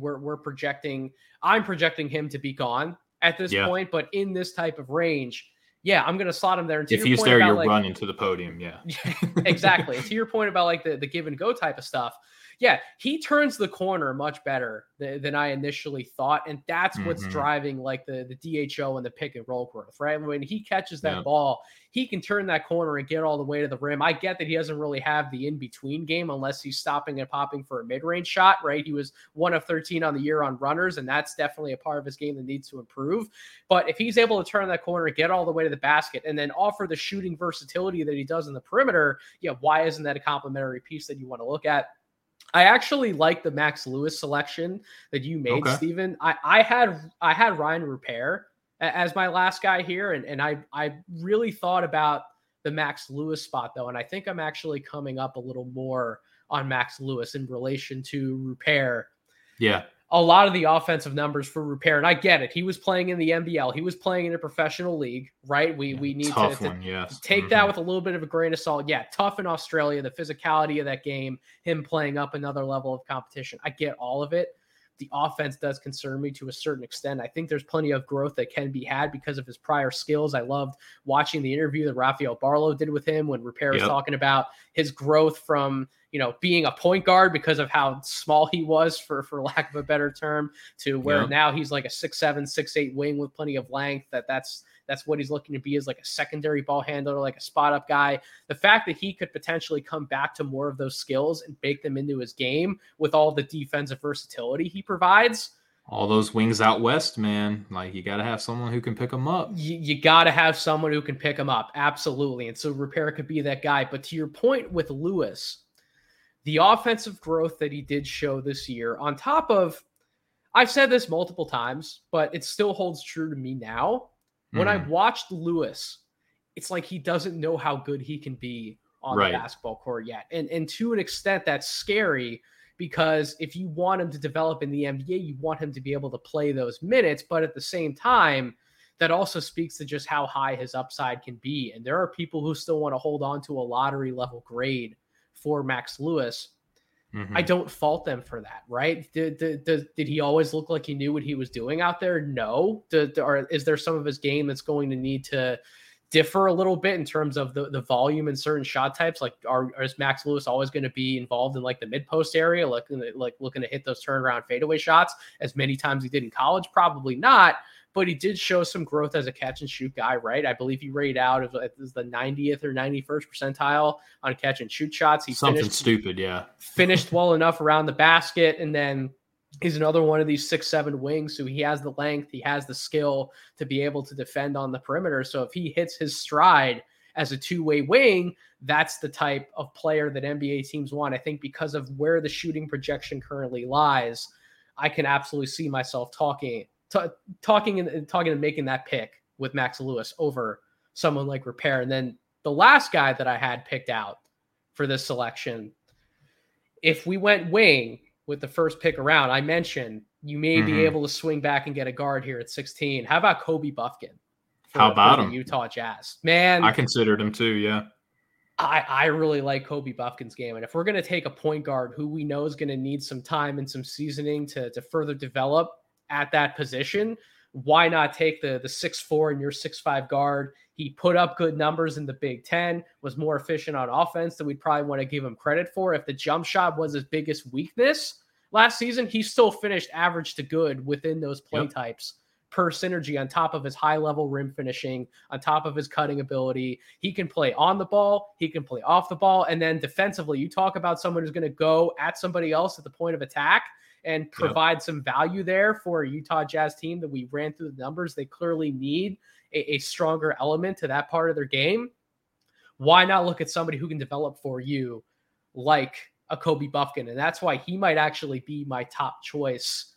[SPEAKER 2] I'm projecting him to be gone at this point, but in this type of range, I'm going to slot him there. And
[SPEAKER 3] if he's there, you're running to the podium. Yeah,
[SPEAKER 2] exactly. And to your point about like the give and go type of stuff. Yeah, he turns the corner much better than I initially thought. And that's what's driving like the DHO and the pick and roll growth, right? When he catches that ball, he can turn that corner and get all the way to the rim. I get that he doesn't really have the in-between game unless he's stopping and popping for a mid-range shot, right? He was 1 of 13 on the year on runners, and that's definitely a part of his game that needs to improve. But if he's able to turn that corner and get all the way to the basket and then offer the shooting versatility that he does in the perimeter, why isn't that a complementary piece that you want to look at? I actually like the Max Lewis selection that you made, Steven. I had Ryan Rupert as my last guy here, and I really thought about the Max Lewis spot, though, and I think I'm actually coming up a little more on Max Lewis in relation to Rupert.
[SPEAKER 3] Yeah.
[SPEAKER 2] A lot of the offensive numbers for Rupert, and I get it. He was playing in the NBL. He was playing in a professional league, right? We need to take that with a little bit of a grain of salt. Yeah, tough in Australia, the physicality of that game, him playing up another level of competition. I get all of it. the offense does concern me to a certain extent. I think there's plenty of growth that can be had because of his prior skills. I loved watching the interview that Rafael Barlow did with him when Repair was talking about his growth from, being a point guard because of how small he was, for lack of a better term, to where now he's like a 6'7", 6'8" wing with plenty of length. That's what he's looking to be, as like a secondary ball handler, like a spot up guy. The fact that he could potentially come back to more of those skills and bake them into his game with all the defensive versatility he provides.
[SPEAKER 3] All those wings out west, man. Like, you got to have someone who can pick them up.
[SPEAKER 2] You got to have someone who can pick them up. Absolutely. And so Repair could be that guy. But to your point with Lewis, the offensive growth that he did show this year, on top of, I've said this multiple times, but it still holds true to me now. When I watched Lewis, it's like he doesn't know how good he can be on the basketball court yet. And to an extent, that's scary, because if you want him to develop in the NBA, you want him to be able to play those minutes. But at the same time, that also speaks to just how high his upside can be. And there are people who still want to hold on to a lottery level grade for Max Lewis. I don't fault them for that, right? Did he always look like he knew what he was doing out there? No. Is there some of his game that's going to need to differ a little bit in terms of the volume in certain shot types? Like, is Max Lewis always going to be involved in like the mid post area, looking to hit those turnaround fadeaway shots as many times he did in college? Probably not. But he did show some growth as a catch and shoot guy, right? I believe he rated out as the 90th or 91st percentile on catch and shoot shots. He finished well enough around the basket. And then he's another one of these 6'7" wings. So he has the length, he has the skill to be able to defend on the perimeter. So if he hits his stride as a two-way wing, that's the type of player that NBA teams want. I think because of where the shooting projection currently lies, I can absolutely see myself talking and making that pick with Max Lewis over someone like Repair. And then the last guy that I had picked out for this selection, if we went wing with the first pick around, I mentioned you may be able to swing back and get a guard here at 16. How about Kobe Buffkin?
[SPEAKER 3] How about him?
[SPEAKER 2] Utah Jazz. Man,
[SPEAKER 3] I considered him too, yeah.
[SPEAKER 2] I really like Kobe Buffkin's game. And if we're going to take a point guard who we know is going to need some time and some seasoning to further develop at that position, why not take the 6'4" and your 6'5" guard? He put up good numbers in the Big Ten, was more efficient on offense than we'd probably want to give him credit for. If the jump shot was his biggest weakness last season, he still finished average to good within those play types per synergy, on top of his high-level rim finishing, on top of his cutting ability. He can play on the ball, he can play off the ball, and then defensively, you talk about someone who's going to go at somebody else at the point of attack and provide some value there for a Utah Jazz team that we ran through the numbers. They clearly need a stronger element to that part of their game. Why not look at somebody who can develop for you like a Kobe Buffkin? And that's why he might actually be my top choice.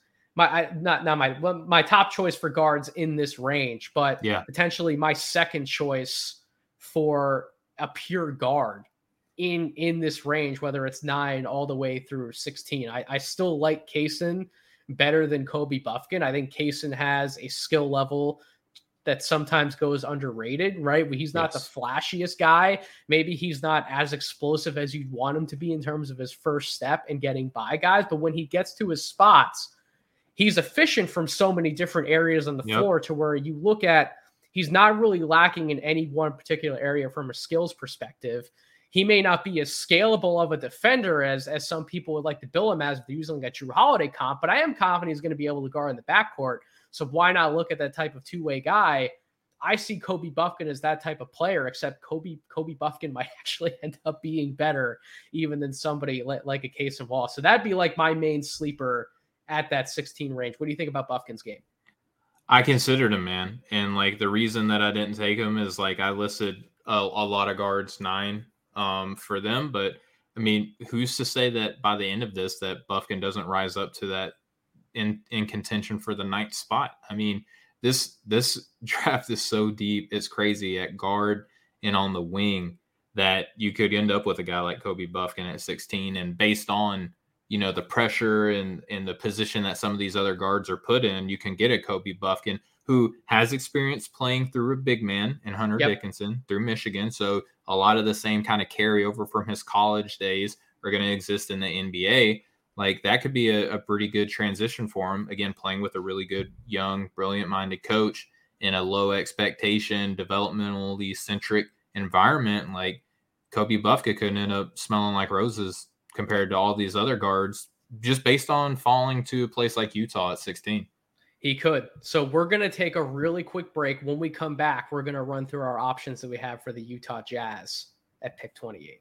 [SPEAKER 2] My top choice for guards in this range, but potentially my second choice for a pure guard in this range, whether it's 9 all the way through 16. I still like Kaysen better than Kobe Buffkin. I think Kaysen has a skill level that sometimes goes underrated, right? He's not the flashiest guy. Maybe he's not as explosive as you'd want him to be in terms of his first step and getting by guys. But when he gets to his spots, he's efficient from so many different areas on the floor, to where you look at, he's not really lacking in any one particular area from a skills perspective. He may not be as scalable of a defender as some people would like to bill him as if they're using like a Drew Holiday comp, but I am confident he's going to be able to guard in the backcourt. So why not look at that type of two-way guy? I see Kobe Buffkin as that type of player, except Kobe Buffkin might actually end up being better even than somebody like a Kaysen Wallace. So that'd be like my main sleeper at that 16 range. What do you think about Buffkin's game?
[SPEAKER 3] I considered him, man. And like the reason that I didn't take him is like I listed a lot of guards 9 for them. But I mean, who's to say that by the end of this, that Buffkin doesn't rise up to that in contention for the 9th spot? I mean, this draft is so deep. It's crazy at guard and on the wing that you could end up with a guy like Kobe Buffkin at 16. And based on, you know, the pressure and the position that some of these other guards are put in, you can get a Kobe Buffkin who has experience playing through a big man in Hunter Dickinson through Michigan. So a lot of the same kind of carryover from his college days are going to exist in the NBA. like that could be a pretty good transition for him. Again, playing with a really good, young, brilliant-minded coach in a low expectation, developmentally centric environment. Like Kobe Bufka could end up smelling like roses compared to all these other guards just based on falling to a place like Utah at 16.
[SPEAKER 2] He could. So we're going to take a really quick break. When we come back, we're going to run through our options that we have for the Utah Jazz at pick 28.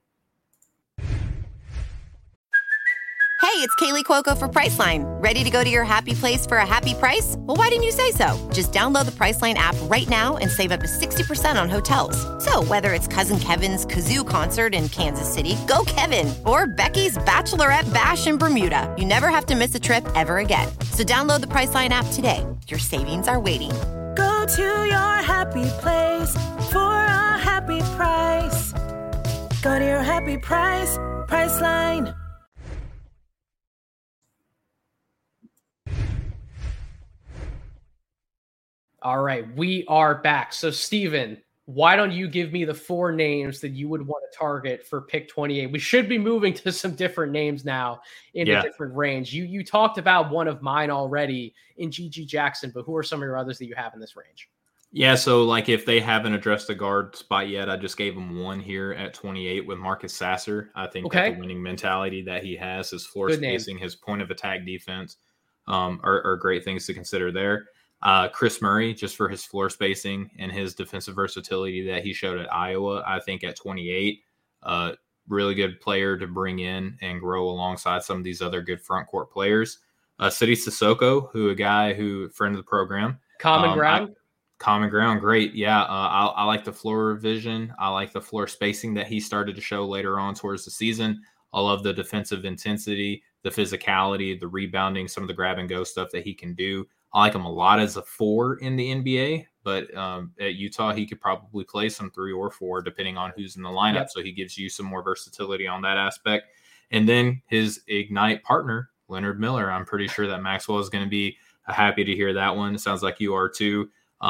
[SPEAKER 4] Hey, it's Kaylee Cuoco for Priceline. Ready to go to your happy place for a happy price? Well, why didn't you say so? Just download the Priceline app right now and save up to 60% on hotels. So whether it's Cousin Kevin's Kazoo Concert in Kansas City, go Kevin, or Becky's Bachelorette Bash in Bermuda, you never have to miss a trip ever again. So download the Priceline app today. Your savings are waiting.
[SPEAKER 5] Go to your happy place for a happy price. Go to your happy price, Priceline.
[SPEAKER 2] All right, we are back. So, Steven, why don't you give me the 4 names that you would want to target for pick 28? We should be moving to some different names now in a different range. You talked about one of mine already in GG Jackson, but who are some of your others that you have in this range?
[SPEAKER 3] Yeah, so like if they haven't addressed the guard spot yet, I just gave them one here at 28 with Marcus Sasser. I think that the winning mentality that he has, his floor spacing, his point of attack defense are great things to consider there. Chris Murray, just for his floor spacing and his defensive versatility that he showed at Iowa, I think at 28, really good player to bring in and grow alongside some of these other good front court players. Sidy Cissoko, friend of the program.
[SPEAKER 2] Common ground.
[SPEAKER 3] Great. Yeah. I like the floor vision. I like the floor spacing that he started to show later on towards the season. I love the defensive intensity, the physicality, the rebounding, some of the grab and go stuff that he can do. I like him a lot as a 4 in the NBA, but at Utah, he could probably play some 3 or 4 depending on who's in the lineup. Yep. So he gives you some more versatility on that aspect. And then his Ignite partner, Leonard Miller, I'm pretty sure that Maxwell is going to be happy to hear that one. It sounds like you are too.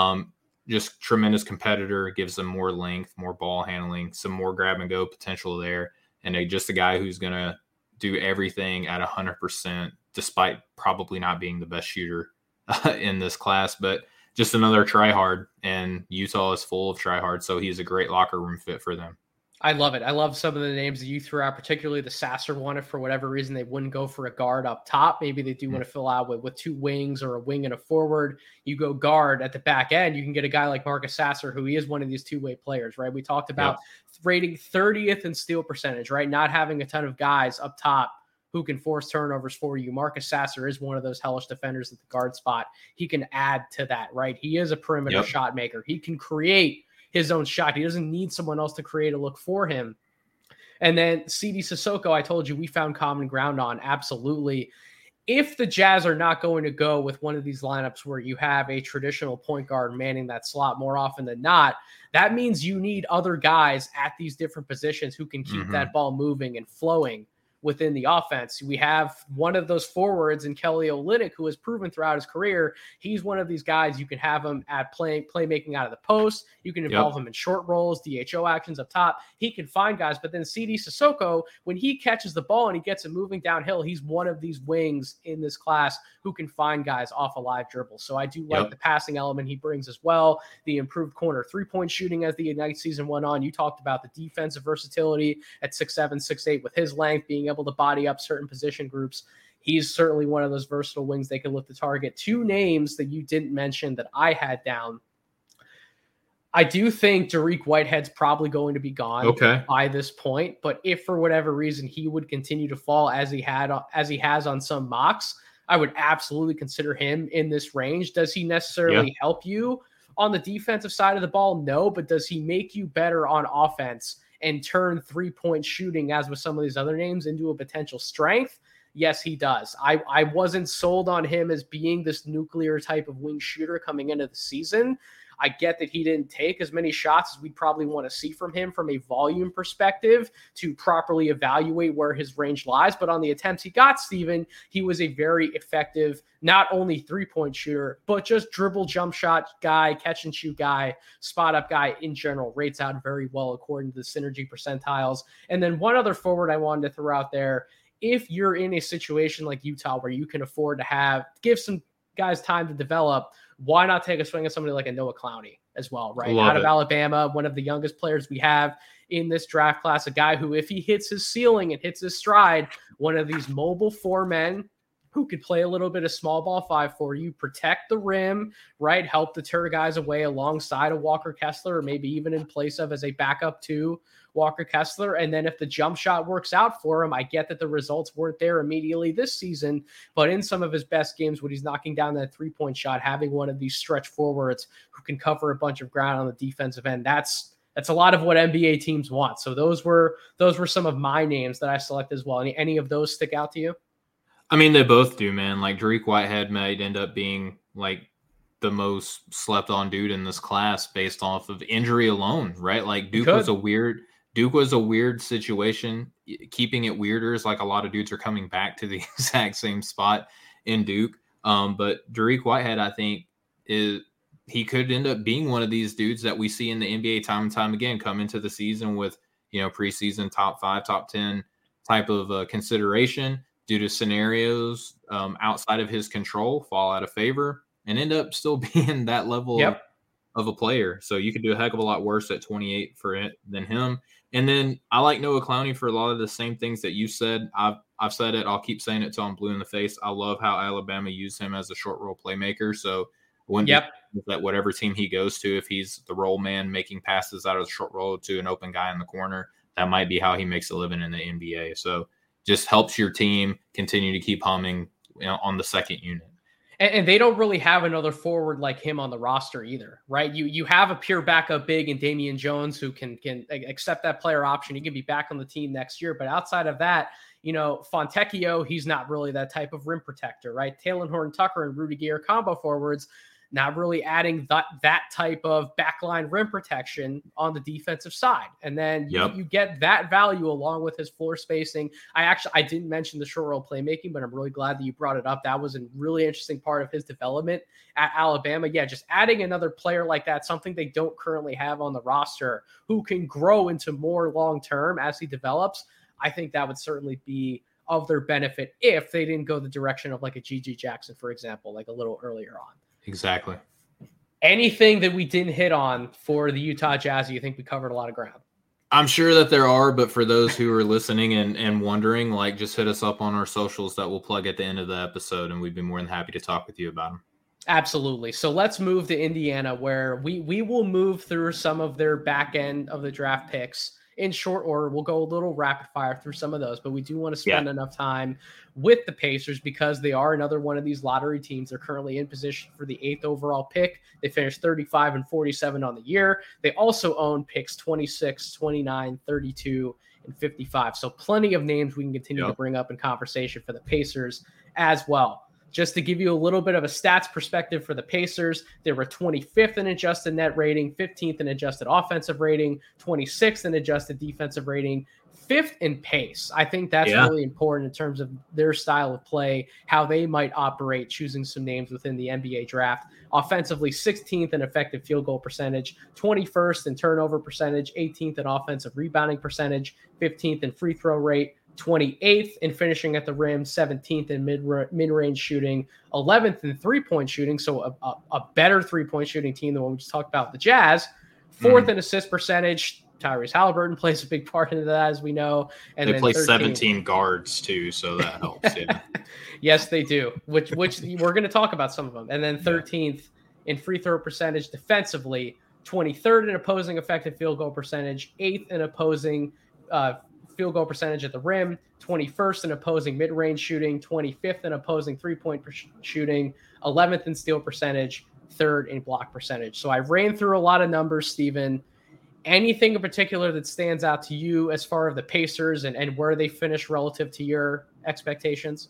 [SPEAKER 3] Just tremendous competitor, gives them more length, more ball handling, some more grab and go potential there. And just a guy who's going to do everything at 100%, despite probably not being the best shooter in this class, but just another tryhard, and Utah is full of tryhards, so he's a great locker room fit for them.
[SPEAKER 2] I love it. I love some of the names that you threw out, particularly the Sasser one. If for whatever reason they wouldn't go for a guard up top, maybe they do want to fill out with 2 wings or a wing and a forward. You go guard at the back end. You can get a guy like Marcus Sasser, who he is one of these two-way players, right? We talked about rating 30th in steal percentage, right? Not having a ton of guys up top who can force turnovers for you. Marcus Sasser is one of those hellish defenders at the guard spot. He can add to that, right? He is a perimeter shot maker. He can create his own shot. He doesn't need someone else to create a look for him. And then Sidy Cissoko, I told you we found common ground on. Absolutely. If the Jazz are not going to go with one of these lineups where you have a traditional point guard manning that slot more often than not, that means you need other guys at these different positions who can keep that ball moving and flowing within the offense. We have one of those forwards in Kelly Olynyk, who has proven throughout his career, he's one of these guys you can have him at playmaking out of the post. You can involve him in short rolls, DHO actions up top. He can find guys, but then Sidy Cissoko, when he catches the ball and he gets it moving downhill, he's one of these wings in this class who can find guys off a live dribble. So I do like the passing element he brings as well, the improved corner 3-point shooting as the Ignite season went on. You talked about the defensive versatility at 6'7", 6'8", with his length, being able to body up certain position groups. He's certainly one of those versatile wings they can look to target. 2 names that you didn't mention that I had down. I do think Dariq Whitehead's probably going to be gone by this point, but if for whatever reason he would continue to fall as he has on some mocks, I would absolutely consider him in this range. Does he necessarily help you on the defensive side of the ball? No, but does he make you better on offense and turn 3-point shooting, as with some of these other names, into a potential strength? Yes, he does. I wasn't sold on him as being this nuclear type of wing shooter coming into the season. I get that he didn't take as many shots as we'd probably want to see from him from a volume perspective to properly evaluate where his range lies. But on the attempts he got, Steven, he was a very effective, not only 3-point shooter, but just dribble jump shot guy, catch and shoot guy, spot up guy in general. Rates out very well according to the synergy percentiles. And then one other forward I wanted to throw out there if you're in a situation like Utah where you can afford to give some guys time to develop, why not take a swing at somebody like a Noah Clowney as well, right? Out of Alabama, one of the youngest players we have in this draft class, a guy who, if he hits his ceiling and hits his stride, one of these mobile 4 men who could play a little bit of small ball 5 for you, protect the rim, right? Help deter guys away alongside of Walker Kessler, or maybe even in place of as a backup to Walker Kessler. And then if the jump shot works out for him, I get that the results weren't there immediately this season, but in some of his best games when he's knocking down that 3-point shot, having one of these stretch forwards who can cover a bunch of ground on the defensive end, that's a lot of what NBA teams want. So those were some of my names that I selected as well. Any of those stick out to you?
[SPEAKER 3] I mean, they both do, man. Like, Dariq Whitehead might end up being like the most slept on dude in this class based off of injury alone, right? Like, Duke was a weird situation. Keeping it weirder is like a lot of dudes are coming back to the exact same spot in Duke. But Dariq Whitehead, I think, he could end up being one of these dudes that we see in the NBA time and time again, come into the season with, preseason top 5, top 10 type of consideration due to scenarios outside of his control, fall out of favor, and end up still being that level of a player. So you could do a heck of a lot worse at 28 than him. And then I like Noah Clowney for a lot of the same things that you said. I've said it. I'll keep saying it till I'm blue in the face. I love how Alabama used him as a short roll playmaker. So wouldn't be that whatever team he goes to, if he's the roll man making passes out of the short roll to an open guy in the corner, that might be how he makes a living in the NBA. So just helps your team continue to keep humming on the second unit.
[SPEAKER 2] And they don't really have another forward like him on the roster either, right? You have a pure backup big in Damian Jones who can accept that player option. He can be back on the team next year. But outside of that, Fontecchio, he's not really that type of rim protector, right? Talen Horton-Tucker and Rudy Gay combo forwards, not really adding that type of backline rim protection on the defensive side. And then you get that value along with his floor spacing. I didn't mention the short roll playmaking, but I'm really glad that you brought it up. That was a really interesting part of his development at Alabama. Yeah, just adding another player like that, something they don't currently have on the roster, who can grow into more long-term as he develops. I think that would certainly be of their benefit if they didn't go the direction of like a G.G. Jackson, for example, like a little earlier on.
[SPEAKER 3] Exactly.
[SPEAKER 2] Anything that we didn't hit on for the Utah Jazz, you think we covered a lot of ground?
[SPEAKER 3] I'm sure that there are, but for those who are listening and wondering, like, just hit us up on our socials that we'll plug at the end of the episode, and we'd be more than happy to talk with you about them.
[SPEAKER 2] Absolutely. So let's move to Indiana, where we will move through some of their back end of the draft picks in short order. We'll go a little rapid fire through some of those, but we do want to spend enough time with the Pacers because they are another one of these lottery teams. They're currently in position for the 8th overall pick. They finished 35 and 47 on the year. They also own picks 26, 29, 32, and 55. So plenty of names we can continue to bring up in conversation for the Pacers as well. Just to give you a little bit of a stats perspective for the Pacers, they were 25th in adjusted net rating, 15th in adjusted offensive rating, 26th in adjusted defensive rating, 5th in pace. I think that's really important in terms of their style of play, how they might operate, choosing some names within the NBA draft. Offensively, 16th in effective field goal percentage, 21st in turnover percentage, 18th in offensive rebounding percentage, 15th in free throw rate, 28th in finishing at the rim, 17th in mid-range shooting, 11th in three-point shooting, so a better three-point shooting team than what we just talked about, the Jazz, 4th in assist percentage. Tyrese Halliburton plays a big part into that, as we know. And
[SPEAKER 3] they
[SPEAKER 2] then
[SPEAKER 3] play
[SPEAKER 2] 13th.
[SPEAKER 3] 17 guards, too, so that helps,
[SPEAKER 2] Yes, they do, which we're going to talk about some of them. And then 13th in free throw percentage defensively, 23rd in opposing effective field goal percentage, 8th in opposing field goal percentage at the rim, 21st in opposing mid-range shooting, 25th in opposing three-point shooting, 11th in steal percentage, 3rd in block percentage. So I ran through a lot of numbers, Steven. Anything in particular that stands out to you as far as the Pacers and where they finish relative to your expectations?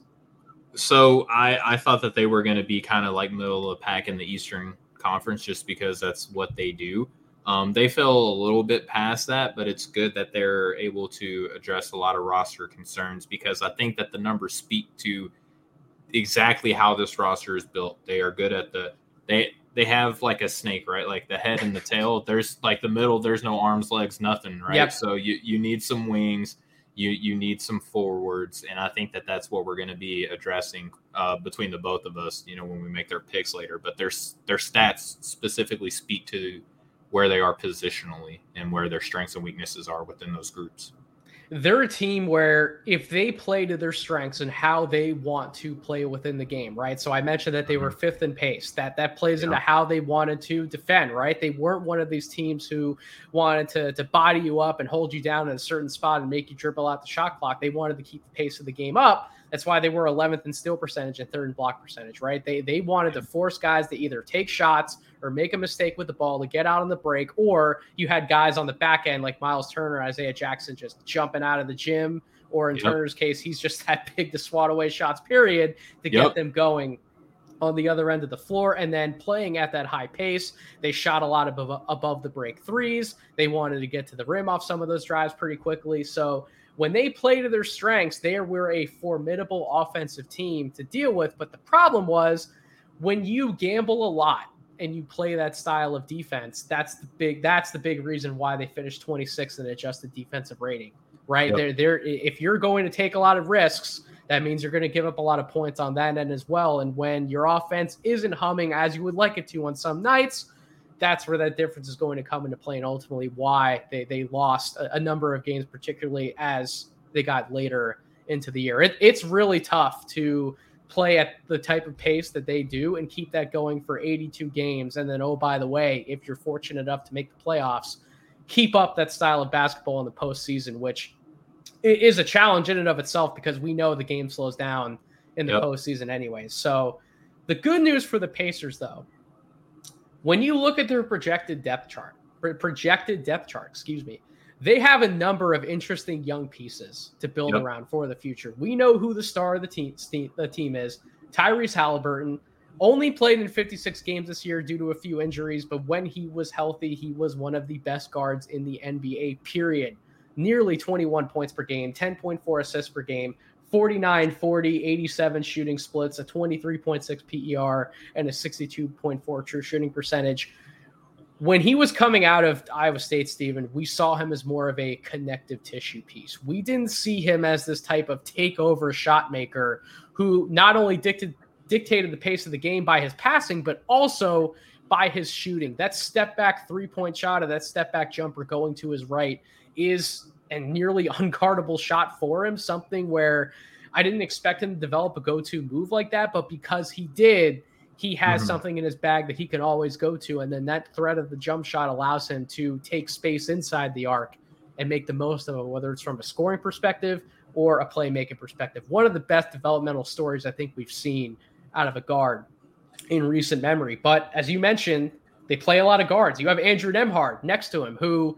[SPEAKER 3] So I thought that they were going to be kind of like middle of the pack in the Eastern Conference just because that's what they do. They fell a little bit past that, but it's good that they're able to address a lot of roster concerns because I think that the numbers speak to exactly how this roster is built. They are good at they have like a snake, right? Like the head and the tail. There's like the middle, there's no arms, legs, nothing, right?
[SPEAKER 2] Yep.
[SPEAKER 3] So you need some wings. you need some forwards, and I think that's what we're going to be addressing between the both of us, when we make their picks later. But their stats specifically speak to where they are positionally and where their strengths and weaknesses are within those groups.
[SPEAKER 2] They're a team where if they play to their strengths and how they want to play within the game, right? So I mentioned that they were fifth in pace. That plays into how they wanted to defend, right? They weren't one of these teams who wanted to body you up and hold you down in a certain spot and make you dribble out the shot clock. They wanted to keep the pace of the game up. That's why they were 11th in steal percentage and 3rd in block percentage, right? They wanted to force guys to either take shots or make a mistake with the ball to get out on the break, or you had guys on the back end like Miles Turner, Isaiah Jackson just jumping out of the gym, or in Turner's case, he's just that big to swat away shots, period, to get them going on the other end of the floor. And then playing at that high pace, they shot a lot above the break threes. They wanted to get to the rim off some of those drives pretty quickly. So when they play to their strengths, they were a formidable offensive team to deal with. But the problem was when you gamble a lot and you play that style of defense, that's the big reason why they finished 26th in adjusted defensive rating, right? If you're going to take a lot of risks, that means you're going to give up a lot of points on that end as well. And when your offense isn't humming as you would like it to on some nights, that's where that difference is going to come into play, and ultimately why they lost a number of games, particularly as they got later into the year. It's really tough to play at the type of pace that they do and keep that going for 82 games. And then, oh, by the way, if you're fortunate enough to make the playoffs, keep up that style of basketball in the postseason, which is a challenge in and of itself because we know the game slows down in the postseason anyways. So the good news for the Pacers, though, when you look at their projected depth chart, they have a number of interesting young pieces to build around for the future. We know who the star of the team is. Tyrese Halliburton only played in 56 games this year due to a few injuries, but when he was healthy, he was one of the best guards in the NBA, period. Nearly 21 points per game, 10.4 assists per game, 49, 40, 87 shooting splits, a 23.6 PER, and a 62.4 true shooting percentage. When he was coming out of Iowa State, Stephen, we saw him as more of a connective tissue piece. We didn't see him as this type of takeover shot maker who not only dictated the pace of the game by his passing, but also by his shooting. That step back 3-point shot or that step back jumper going to his right is a nearly unguardable shot for him, something where I didn't expect him to develop a go-to move like that, but because he did, he has something in his bag that he can always go to. And then that threat of the jump shot allows him to take space inside the arc and make the most of it, whether it's from a scoring perspective or a playmaking perspective. One of the best developmental stories I think we've seen out of a guard in recent memory. But as you mentioned, they play a lot of guards. You have Andrew Nembhard next to him, who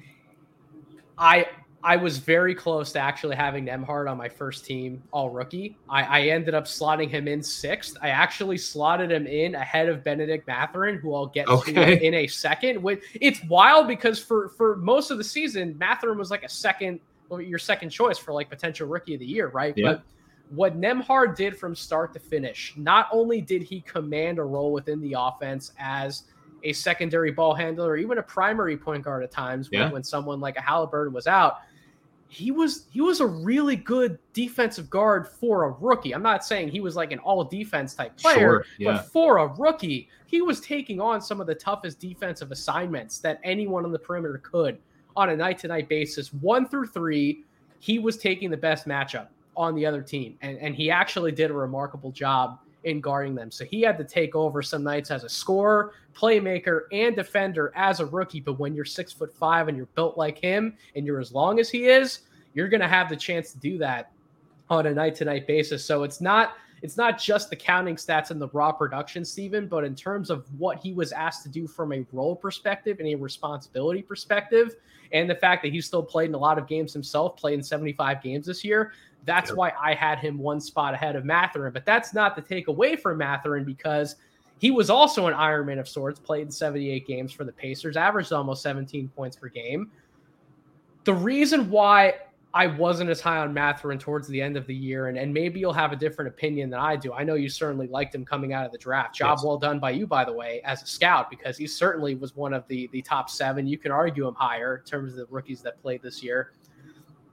[SPEAKER 2] I was very close to actually having Nembhard on my first team all rookie. I ended up slotting him in 6th. I actually slotted him in ahead of Benedict Mathurin, who I'll get to in a second. It's wild because for most of the season, Mathurin was like your second choice for like potential rookie of the year, right? Yeah. But what Nembhard did from start to finish, not only did he command a role within the offense as a secondary ball handler or even a primary point guard at times when someone like a Halliburton was out, he was a really good defensive guard for a rookie. I'm not saying he was like an all defense type player, but for a rookie, he was taking on some of the toughest defensive assignments that anyone on the perimeter could on a night-to-night basis. 1 through 3, he was taking the best matchup on the other team, and he actually did a remarkable job in guarding them. So he had to take over some nights as a scorer, playmaker, and defender as a rookie. But when you're 6'5" and you're built like him and you're as long as he is, you're going to have the chance to do that on a night-to-night basis. So it's not just the counting stats and the raw production, Stephen, but in terms of what he was asked to do from a role perspective and a responsibility perspective, and the fact that he still played in a lot of games himself, played in 75 games this year, that's why I had him one spot ahead of Mathurin. But that's not to take away from Mathurin, because he was also an Ironman of sorts, played in 78 games for the Pacers, averaged almost 17 points per game. The reason why I wasn't as high on Mathurin towards the end of the year, and maybe you'll have a different opinion than I do. I know you certainly liked him coming out of the draft. Job well done by you, by the way, as a scout, because he certainly was one of the top 7. You can argue him higher in terms of the rookies that played this year.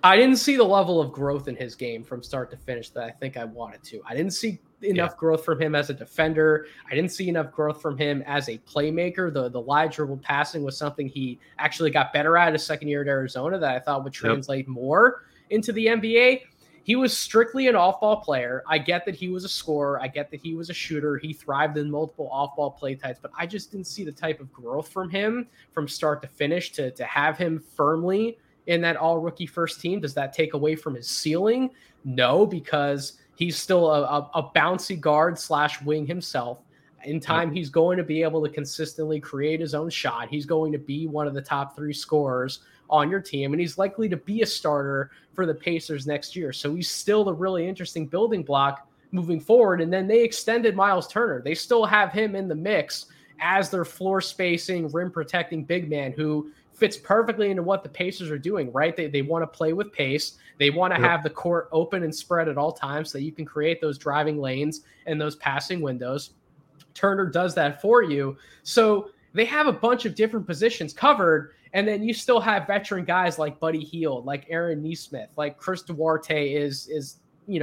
[SPEAKER 2] I didn't see the level of growth in his game from start to finish that I think I wanted to. I didn't see enough growth from him as a defender. I didn't see enough growth from him as a playmaker. The wide dribble passing was something he actually got better at his second year at Arizona that I thought would translate more into the NBA. He was strictly an off-ball player. I get that he was a scorer. I get that he was a shooter. He thrived in multiple off-ball play types, but I just didn't see the type of growth from him from start to finish to have him firmly in that all-rookie first team. Does that take away from his ceiling? No, because he's still a bouncy guard / wing himself. In time, he's going to be able to consistently create his own shot. He's going to be one of the top 3 scorers on your team, and he's likely to be a starter for the Pacers next year. So he's still the really interesting building block moving forward. And then they extended Miles Turner. They still have him in the mix as their floor spacing, rim protecting big man who fits perfectly into what the Pacers are doing, right? They want to play with pace. They want to have the court open and spread at all times so that you can create those driving lanes and those passing windows. Turner does that for you. So they have a bunch of different positions covered. And then you still have veteran guys like Buddy Hield, like Aaron Nesmith, like Chris Duarte is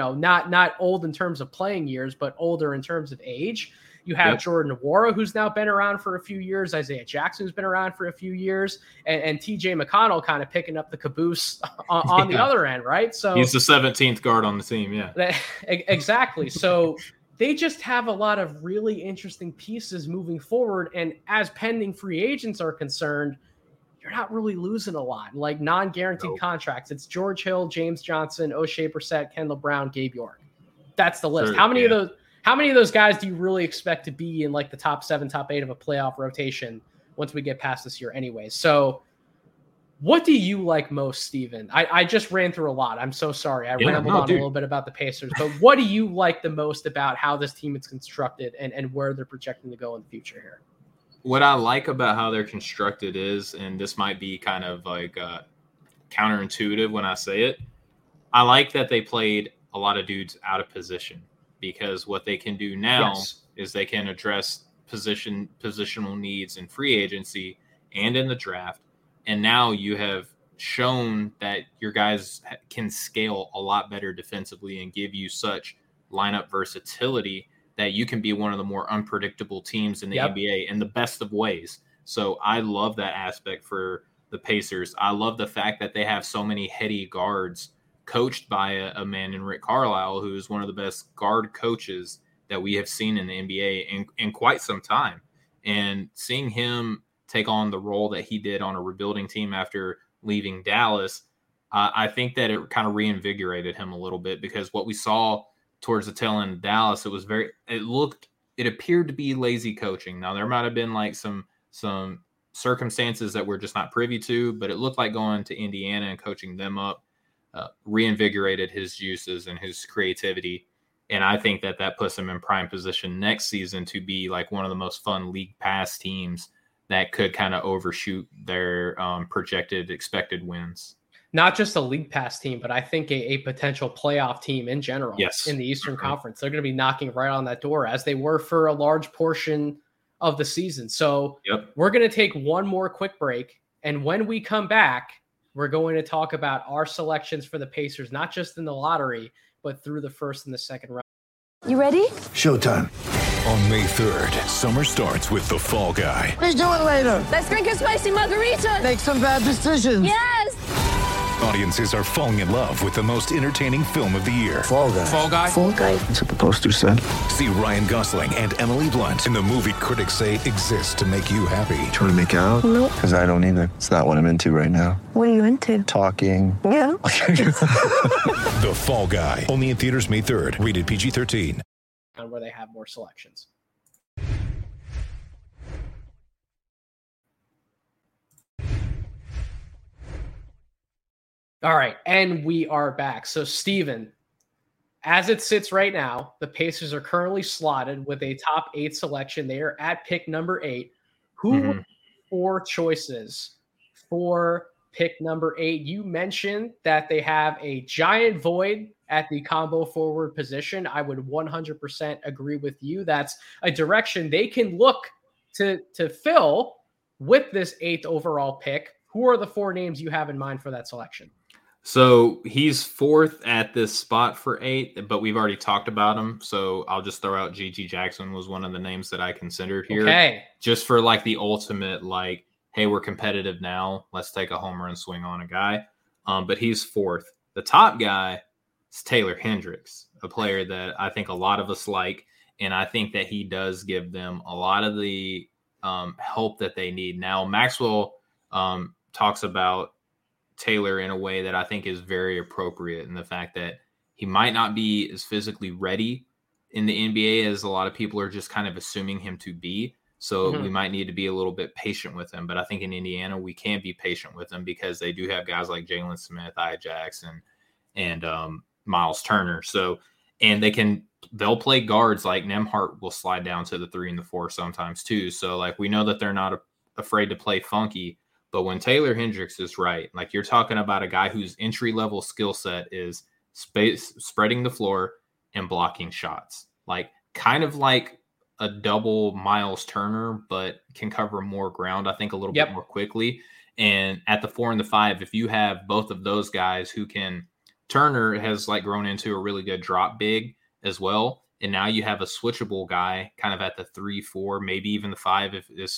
[SPEAKER 2] not old in terms of playing years, but older in terms of age. You have Jordan Nwora, who's now been around for a few years. Isaiah Jackson, who's been around for a few years. And TJ McConnell kind of picking up the caboose on the other end, right? So
[SPEAKER 3] he's the 17th guard on the team,
[SPEAKER 2] Exactly. So they just have a lot of really interesting pieces moving forward. And as pending free agents are concerned, you're not really losing a lot. Like non-guaranteed contracts. It's George Hill, James Johnson, O'Shea Brissett, Kendall Brown, Gabe York. That's the list.
[SPEAKER 3] Sure,
[SPEAKER 2] How many of those guys do you really expect to be in like the top 7, top 8 of a playoff rotation once we get past this year anyway? So what do you like most, Steven? I just ran through a lot. I'm so sorry. I rambled on a little bit about the Pacers, but what do you like the most about how this team is constructed and where they're projecting to go in the future here?
[SPEAKER 3] What I like about how they're constructed is, and this might be kind of like counterintuitive when I say it, I like that they played a lot of dudes out of position, because what they can do now is they can address positional needs in free agency and in the draft. And now you have shown that your guys can scale a lot better defensively and give you such lineup versatility that you can be one of the more unpredictable teams in the NBA in the best of ways. So I love that aspect for the Pacers. I love the fact that they have so many heady guards coached by a man in Rick Carlisle, who is one of the best guard coaches that we have seen in the NBA in quite some time. And seeing him take on the role that he did on a rebuilding team after leaving Dallas, I think that it kind of reinvigorated him a little bit, because what we saw towards the tail end of Dallas, it appeared to be lazy coaching. Now there might have been like some circumstances that we're just not privy to, but it looked like going to Indiana and coaching them up reinvigorated his juices and his creativity. And I think that puts him in prime position next season to be like one of the most fun league pass teams that could kind of overshoot their projected expected wins.
[SPEAKER 2] Not just a league pass team, but I think a potential playoff team in general in the Eastern Conference. They're going to be knocking right on that door, as they were for a large portion of the season. So we're going to take one more quick break. And when we come back, we're going to talk about our selections for the Pacers, not just in the lottery, but through the first and the second round.
[SPEAKER 6] You ready?
[SPEAKER 7] Showtime.
[SPEAKER 8] On May 3rd, summer starts with The Fall Guy.
[SPEAKER 6] Let's do it later. Let's drink a spicy margarita.
[SPEAKER 7] Make some bad decisions.
[SPEAKER 6] Yes.
[SPEAKER 8] Audiences are falling in love with the most entertaining film of the year.
[SPEAKER 7] Fall Guy.
[SPEAKER 8] Fall Guy?
[SPEAKER 6] Fall Guy.
[SPEAKER 7] That's what the poster said.
[SPEAKER 8] See Ryan Gosling and Emily Blunt in the movie critics say exists to make you happy.
[SPEAKER 7] Trying to make it out?
[SPEAKER 6] Nope.
[SPEAKER 7] Because I don't either. It's not what I'm into right now.
[SPEAKER 6] What are you into?
[SPEAKER 7] Talking.
[SPEAKER 6] Yeah.
[SPEAKER 8] The Fall Guy. Only in theaters May 3rd. Rated PG-13.
[SPEAKER 2] Where they have more selections. All right, and we are back. So, Steven, as it sits right now, the Pacers are currently slotted with a top 8 selection. They are at pick number 8. Who 4 choices for pick number 8? You mentioned that they have a giant void at the combo forward position. I would 100% agree with you. That's a direction they can look to fill with this 8th overall pick. Who are the 4 names you have in mind for that selection?
[SPEAKER 3] So he's 4th at this spot for 8, but we've already talked about him. So I'll just throw out G.G. Jackson was one of the names that I considered here.
[SPEAKER 2] Okay.
[SPEAKER 3] Just for like the ultimate, like, hey, we're competitive now. Let's take a home run swing on a guy. But he's 4th. The top guy is Taylor Hendricks, a player that I think a lot of us like. And I think that he does give them a lot of the help that they need. Now, Maxwell talks about Taylor in a way that I think is very appropriate, in the fact that he might not be as physically ready in the NBA as a lot of people are just kind of assuming him to be. So we might need to be a little bit patient with him. But I think in Indiana, we can be patient with him because they do have guys like Jalen Smith, Ia Jackson, and Miles Turner. So, and they'll play guards like Nembhard will slide down to the 3 and the 4 sometimes too. So like, we know that they're not afraid to play funky. But when Taylor Hendricks is right, like, you're talking about a guy whose entry-level skill set is spreading the floor and blocking shots. Like, kind of like a double Miles Turner, but can cover more ground, I think, a little bit more quickly. And at the 4 and the 5, if you have both of those guys who can – Turner has, like, grown into a really good drop big as well. And now you have a switchable guy kind of at the 3, 4, maybe even the 5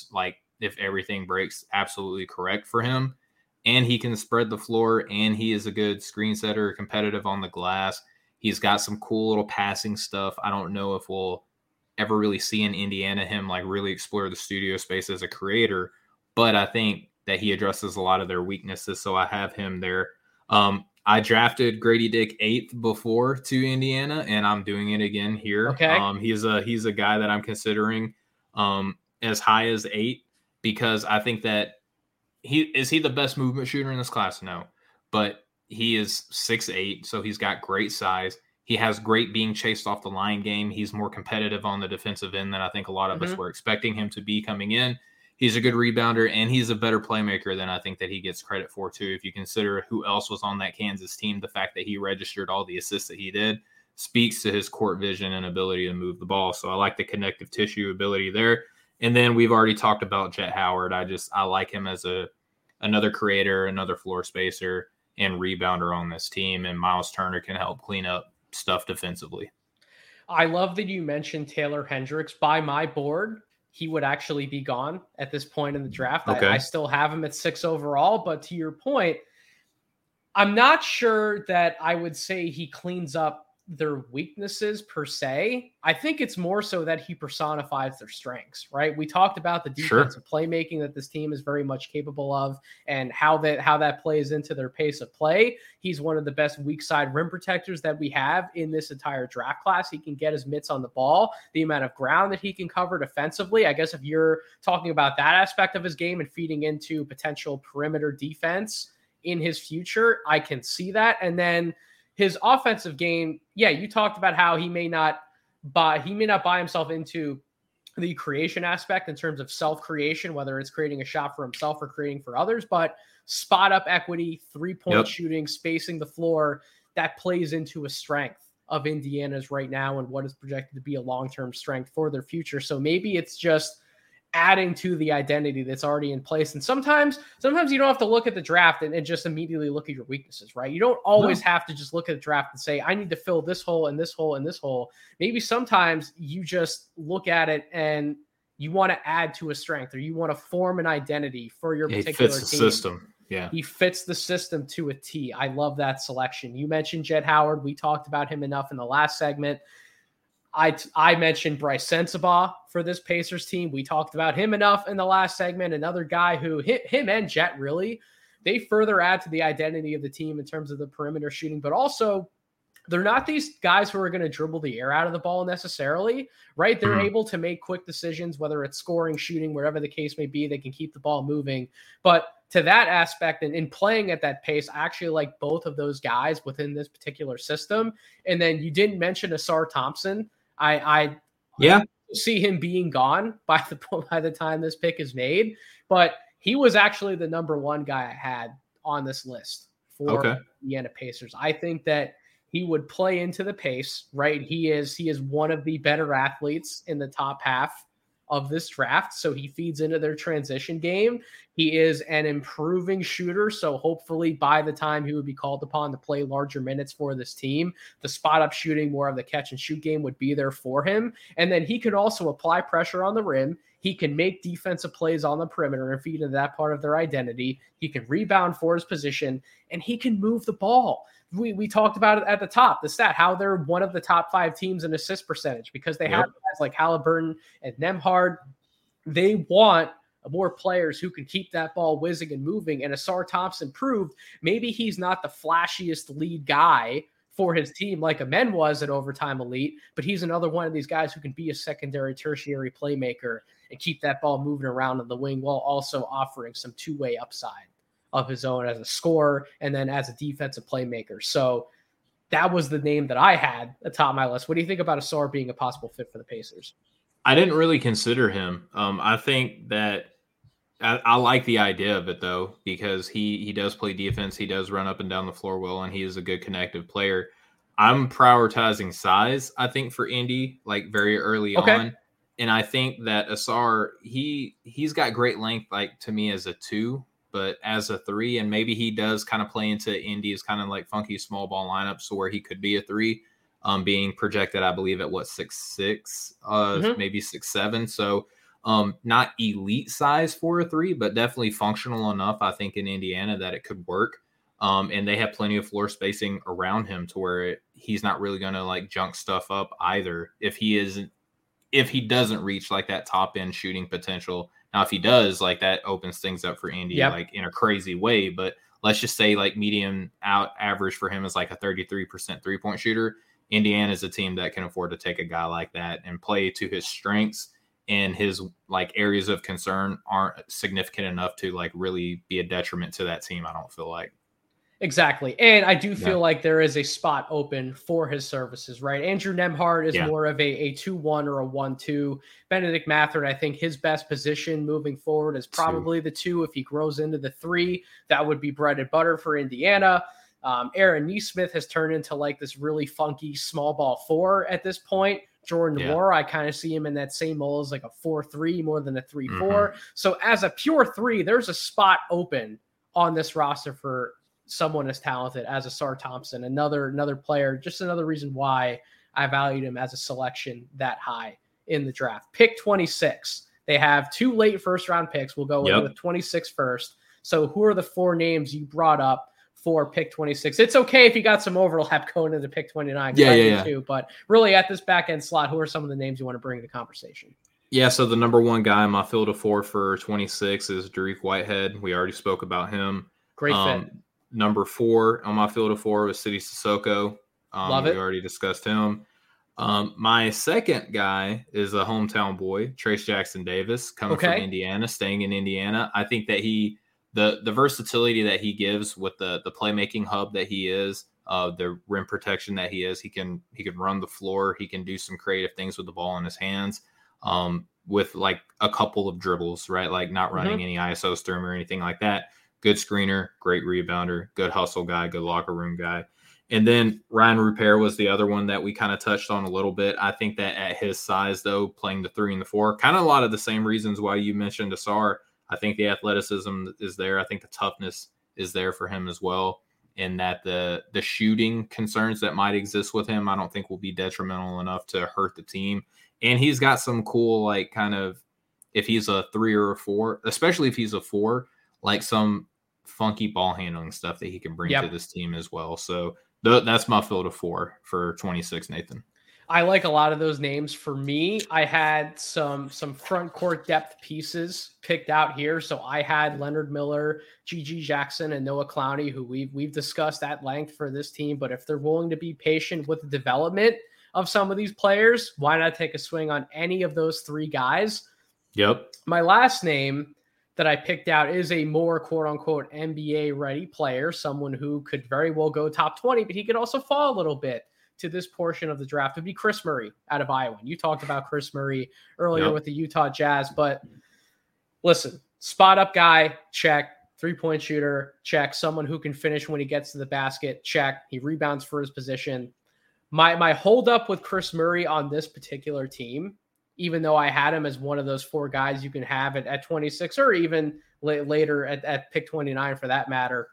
[SPEAKER 3] if everything breaks absolutely correct for him. And he can spread the floor, and he is a good screen setter, competitive on the glass. He's got some cool little passing stuff. I don't know if we'll ever really see in Indiana him like really explore the studio space as a creator, but I think that he addresses a lot of their weaknesses. So I have him there. I drafted Grady Dick 8th before to Indiana, and I'm doing it again here.
[SPEAKER 2] Okay.
[SPEAKER 3] He's a guy that I'm considering as high as 8, because I think that he the best movement shooter in this class? No, but he is 6'8", so he's got great size. He has great being chased off the line game. He's more competitive on the defensive end than I think a lot of us were expecting him to be coming in. He's a good rebounder, and he's a better playmaker than I think that he gets credit for, too. If you consider who else was on that Kansas team, the fact that he registered all the assists that he did speaks to his court vision and ability to move the ball. So I like the connective tissue ability there. And then we've already talked about Jet Howard. I like him as another creator, another floor spacer, and rebounder on this team. And Miles Turner can help clean up stuff defensively.
[SPEAKER 2] I love that you mentioned Taylor Hendricks. By my board, he would actually be gone at this point in the draft.
[SPEAKER 3] Okay.
[SPEAKER 2] I still have him at 6 overall, but to your point, I'm not sure that I would say he cleans up their weaknesses per se. I think it's more so that he personifies their strengths, right? We talked about the defensive playmaking that this team is very much capable of, and how that plays into their pace of play. He's one of the best weak side rim protectors that we have in this entire draft class. He can get his mitts on the ball, the amount of ground that he can cover defensively. I guess if you're talking about that aspect of his game and feeding into potential perimeter defense in his future, I can see that. And then his offensive game, yeah, you talked about how he may not buy himself into the creation aspect in terms of self-creation, whether it's creating a shot for himself or creating for others, but spot up equity, 3-point shooting, spacing the floor, that plays into a strength of Indiana's right now and what is projected to be a long-term strength for their future. So maybe it's just adding to the identity that's already in place. And sometimes you don't have to look at the draft and just immediately look at your weaknesses, right? You don't always have to just look at the draft and say, I need to fill this hole and this hole and this hole. Maybe sometimes you just look at it and you want to add to a strength, or you want to form an identity for your particular team. He fits the system.
[SPEAKER 3] Yeah.
[SPEAKER 2] He fits the system to a T. I love that selection. You mentioned Jet Howard. We talked about him enough in the last segment. I mentioned Bryce Sensabaugh for this Pacers team. We talked about him enough in the last segment. Another guy who him and Jet, really, they further add to the identity of the team in terms of the perimeter shooting, but also they're not these guys who are going to dribble the air out of the ball necessarily, right? They're able to make quick decisions, whether it's scoring, shooting, wherever the case may be. They can keep the ball moving. But to that aspect and in playing at that pace, I actually like both of those guys within this particular system. And then you didn't mention Asar Thompson. I see him being gone by the time this pick is made, but he was actually the number 1 guy I had on this list for the Indiana Pacers. I think that he would play into the pace, right? He is one of the better athletes in the top half of this draft. So he feeds into their transition game. He is an improving shooter. So hopefully by the time he would be called upon to play larger minutes for this team, the spot up shooting, more of the catch and shoot game would be there for him. And then he can also apply pressure on the rim. He can make defensive plays on the perimeter and feed into that part of their identity. He can rebound for his position, and he can move the ball. We talked about it at the top, the stat, how they're one of the top 5 teams in assist percentage because they have guys like Halliburton and Nembhard. They want more players who can keep that ball whizzing and moving. And Ausar Thompson proved maybe he's not the flashiest lead guy for his team like Amen was at Overtime Elite, but he's another one of these guys who can be a secondary, tertiary playmaker and keep that ball moving around on the wing while also offering some two-way upside of his own as a scorer and then as a defensive playmaker. So that was the name that I had atop my list. What do you think about Ausar being a possible fit for the Pacers?
[SPEAKER 3] I didn't really consider him. I think that I like the idea of it, though, because he does play defense. He does run up and down the floor well, and he is a good connective player. I'm prioritizing size, I think, for Indy, like very early on. And I think that Ausar, he's got great length, like to me as a 2, but as a 3, and maybe he does kind of play into Indy's kind of like funky small ball lineup, so where he could be a 3, being projected, I believe, at 6'6", maybe 6'7". So not elite size for a 3, but definitely functional enough, I think, in Indiana that it could work. And they have plenty of floor spacing around him to where he's not really going to like junk stuff up either. If he doesn't reach like that top end shooting potential. Now, if he does, like that opens things up for Indy like in a crazy way. But let's just say like medium out average for him is like a 33% 3-point shooter. Indiana is a team that can afford to take a guy like that and play to his strengths, and his like areas of concern aren't significant enough to like really be a detriment to that team. I don't feel like.
[SPEAKER 2] Exactly. And I do feel like there is a spot open for his services, right? Andrew Nembhard is more of a 2-1 or a 1-2. Benedict Mathern, I think his best position moving forward is probably the 2. If he grows into the 3, that would be bread and butter for Indiana. Aaron Nesmith has turned into like this really funky small ball 4 at this point. Jordan Moore, I kind of see him in that same mold as like a 4-3 more than a 3-4. So as a pure 3, there's a spot open on this roster for someone as talented as Ausar Thompson, another player, just another reason why I valued him as a selection that high in the draft. Pick 26. They have 2 late first round picks. We'll go with 26 first. So who are the 4 names you brought up for pick 26? It's okay if you got some overlap going into pick 29. Too, but really at this back end slot, who are some of the names you want to bring to the conversation?
[SPEAKER 3] Yeah, so the number 1 guy in my field of 4 for 26 is Dariq Whitehead. We already spoke about him.
[SPEAKER 2] Great fit.
[SPEAKER 3] Number 4 on my field of 4 was Sidy Cissoko.
[SPEAKER 2] Love it.
[SPEAKER 3] We already discussed him. My second guy is a hometown boy, Trace Jackson Davis, coming from Indiana, staying in Indiana. I think that the versatility that he gives with the playmaking hub that he is, the rim protection that he is, he can run the floor. He can do some creative things with the ball in his hands, with like a couple of dribbles, right? Like not running any ISOs through him or anything like that. Good screener, great rebounder, good hustle guy, good locker room guy. And then Ryan Rupert was the other one that we kind of touched on a little bit. I think that at his size, though, playing the 3 and the 4, kind of a lot of the same reasons why you mentioned Ausar. I think the athleticism is there. I think the toughness is there for him as well. And that the shooting concerns that might exist with him, I don't think will be detrimental enough to hurt the team. And he's got some cool, like kind of, if he's a 3 or a 4, especially if he's a 4, like some funky ball handling stuff that he can bring to this team as well. So that's my field of 4 for 26, Nathan.
[SPEAKER 2] I like a lot of those names. For me, I had some front court depth pieces picked out here. So I had Leonard Miller, G.G. Jackson, and Noah Clowney, who we've discussed at length for this team. But if they're willing to be patient with the development of some of these players, why not take a swing on any of those 3 guys?
[SPEAKER 3] Yep.
[SPEAKER 2] My last name that I picked out is a more quote-unquote NBA-ready player, someone who could very well go top 20, but he could also fall a little bit to this portion of the draft. Would be Chris Murray out of Iowa. You talked about Chris Murray earlier with the Utah Jazz, but listen, spot-up guy, check. 3-point shooter, check. Someone who can finish when he gets to the basket, check. He rebounds for his position. My hold-up with Chris Murray on this particular team even though I had him as one of those 4 guys you can have at 26 or even later at pick 29 for that matter.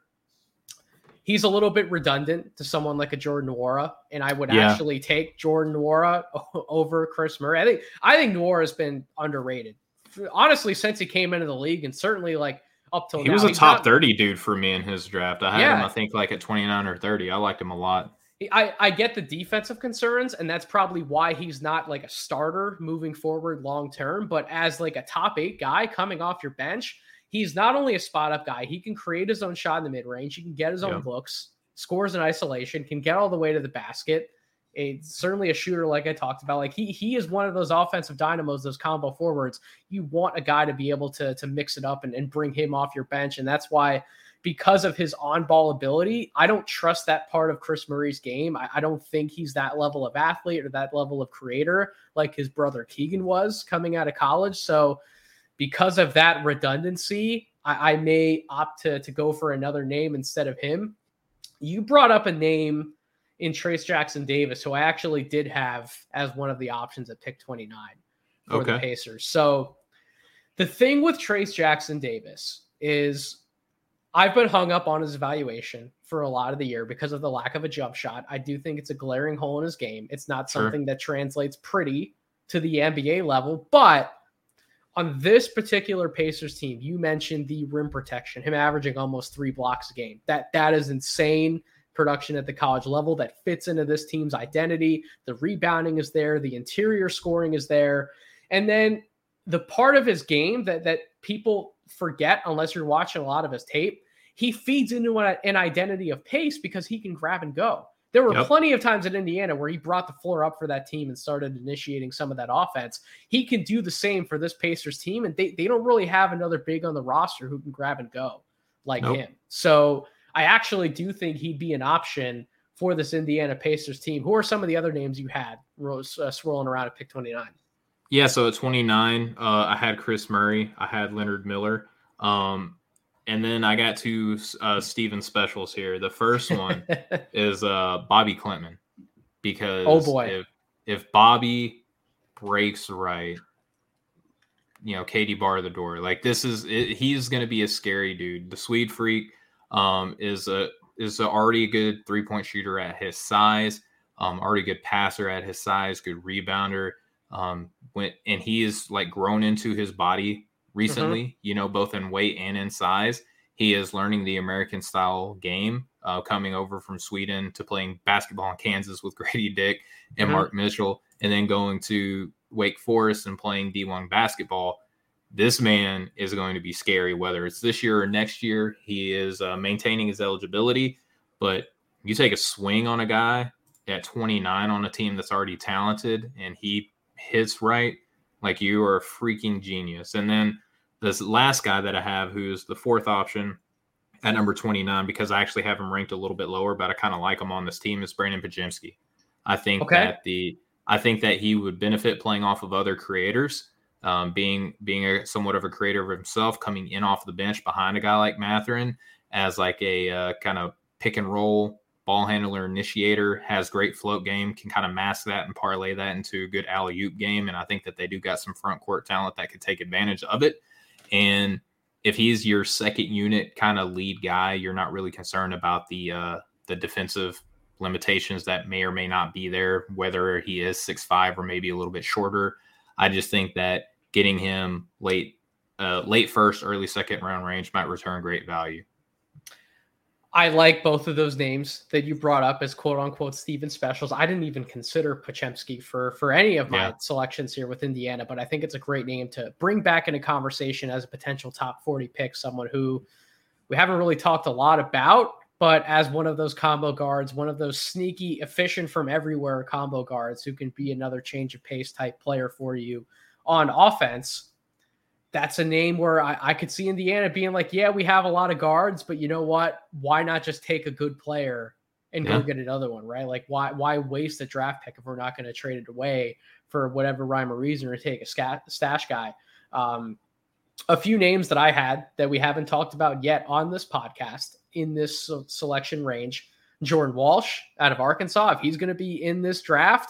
[SPEAKER 2] He's a little bit redundant to someone like a Jordan Nwora, and I would actually take Jordan Nwora over Chris Murray. I think Nwora has been underrated, honestly, since he came into the league, and certainly like up till now.
[SPEAKER 3] He was a top 30 dude for me in his draft. I had him, I think, like at 29 or 30. I liked him a lot.
[SPEAKER 2] I get the defensive concerns, and that's probably why he's not like a starter moving forward long term. But as like a top 8 guy coming off your bench, he's not only a spot up guy, he can create his own shot in the mid range. He can get his own looks, scores in isolation, can get all the way to the basket. It's certainly a shooter, like I talked about. Like he is one of those offensive dynamos, those combo forwards. You want a guy to be able to mix it up and bring him off your bench. And that's why, because of his on-ball ability, I don't trust that part of Chris Murray's game. I don't think he's that level of athlete or that level of creator like his brother Keegan was coming out of college. So because of that redundancy, I may opt to go for another name instead of him. You brought up a name in Trayce Jackson-Davis, who I actually did have as one of the options at pick 29 for the Pacers. So the thing with Trayce Jackson-Davis is I've been hung up on his evaluation for a lot of the year because of the lack of a jump shot. I do think it's a glaring hole in his game. It's not something that translates pretty to the NBA level, but on this particular Pacers team, you mentioned the rim protection, him averaging almost 3 blocks a game. That is insane production at the college level that fits into this team's identity. The rebounding is there. The interior scoring is there. And then the part of his game that people forget, unless you're watching a lot of his tape, he feeds into an identity of pace because he can grab and go. There were plenty of times in Indiana where he brought the floor up for that team and started initiating some of that offense. He can do the same for this Pacers team, and they don't really have another big on the roster who can grab and go like him. So I actually do think he'd be an option for this Indiana Pacers team. Who are some of the other names you had swirling around at pick 29?
[SPEAKER 3] Yeah, so at 29, I had Chris Murray. I had Leonard Miller. And then I got 2 Steven specials here. The first one is Bobby Klintman, because if Bobby breaks right, Katie bar the door. Like he's going to be a scary dude. The Swede Freak is already a good 3-point shooter at his size, already a good passer at his size, good rebounder. And he is like grown into his body recently, both in weight and in size. He is learning the American style game, coming over from Sweden to playing basketball in Kansas with Grady Dick and Mark Mitchell, and then going to Wake Forest and playing D1 basketball. This man is going to be scary, whether it's this year or next year. He is maintaining his eligibility, but you take a swing on a guy at 29 on a team that's already talented and he hits right, like you are a freaking genius. And then this last guy that I have, who's the 4th option at number 29, because I actually have him ranked a little bit lower, but I kind of like him on this team, is Brandon Podziemski. I think that he would benefit playing off of other creators, being somewhat of a creator of himself, coming in off the bench behind a guy like Mathurin as like a kind of pick and roll ball handler initiator, has great float game, can kind of mask that and parlay that into a good alley-oop game. And I think that they do got some front court talent that could take advantage of it. And if he's your second unit kind of lead guy, you're not really concerned about the defensive limitations that may or may not be there, whether he is 6'5" or maybe a little bit shorter. I just think that getting him late first, early second round range might return great value.
[SPEAKER 2] I like both of those names that you brought up as quote unquote Steven specials. I didn't even consider Podziemski for any of my selections here with Indiana, but I think it's a great name to bring back into conversation as a potential top 40 pick, someone who we haven't really talked a lot about, but as one of those combo guards, one of those sneaky, efficient from everywhere combo guards who can be another change of pace type player for you on offense. That's a name where I could see Indiana being like, yeah, we have a lot of guards, but you know what? Why not just take a good player and go get another one, right? Like, why waste a draft pick if we're not going to trade it away for whatever rhyme or reason or take a stash guy? A few names that I had that we haven't talked about yet on this podcast in this selection range. Jordan Walsh out of Arkansas, if he's going to be in this draft,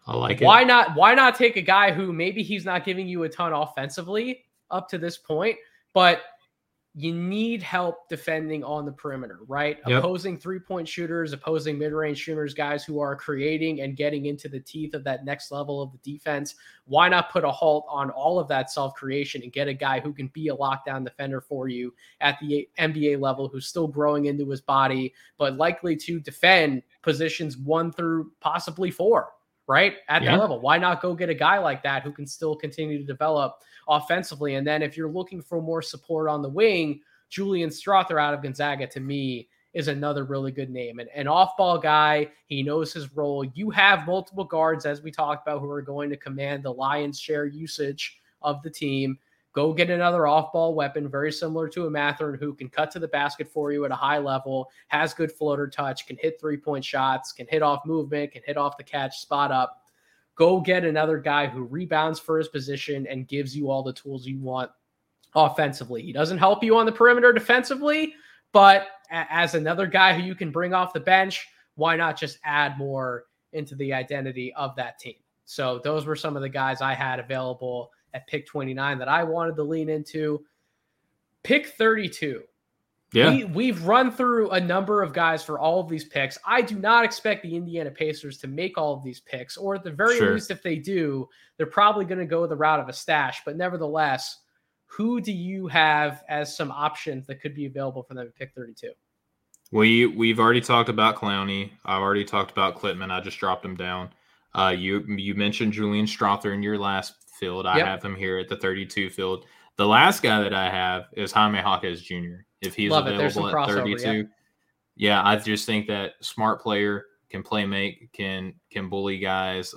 [SPEAKER 3] I like it.
[SPEAKER 2] Why not take a guy who maybe he's not giving you a ton offensively up to this point, but you need help defending on the perimeter, right?
[SPEAKER 3] Yep.
[SPEAKER 2] Opposing three-point shooters, opposing mid-range shooters, guys who are creating and getting into the teeth of that next level of the defense. Why not put a halt on all of that self-creation and get a guy who can be a lockdown defender for you at the NBA level, who's still growing into his body, but likely to defend positions 1 through possibly 4, right? At that level. Why not go get a guy like that who can still continue to develop offensively? And then if you're looking for more support on the wing, Julian Strawther out of Gonzaga, to me, is another really good name. An off-ball guy. He knows his role. You have multiple guards, as we talked about, who are going to command the lion's share usage of the team. Go get another off-ball weapon, very similar to a Mathurin, who can cut to the basket for you at a high level, has good floater touch, can hit three-point shots, can hit off movement, can hit off the catch, spot up. Go get another guy who rebounds for his position and gives you all the tools you want offensively. He doesn't help you on the perimeter defensively, but as another guy who you can bring off the bench, why not just add more into the identity of that team? So those were some of the guys I had available at pick 29 that I wanted to lean into. Pick 32.
[SPEAKER 3] Yeah.
[SPEAKER 2] We've run through a number of guys for all of these picks. I do not expect the Indiana Pacers to make all of these picks, or at the very least, if they do, they're probably going to go the route of a stash. But nevertheless, who do you have as some options that could be available for them at pick 32?
[SPEAKER 3] We've already talked about Clowney. I've already talked about Klitman. I just dropped him down. You mentioned Julian Strawther in your last field. I have him here at the 32 field. The last guy that I have is Jaime Jaquez Jr. If he's available at 32. Yeah, I just think that smart player, can play make, can bully guys.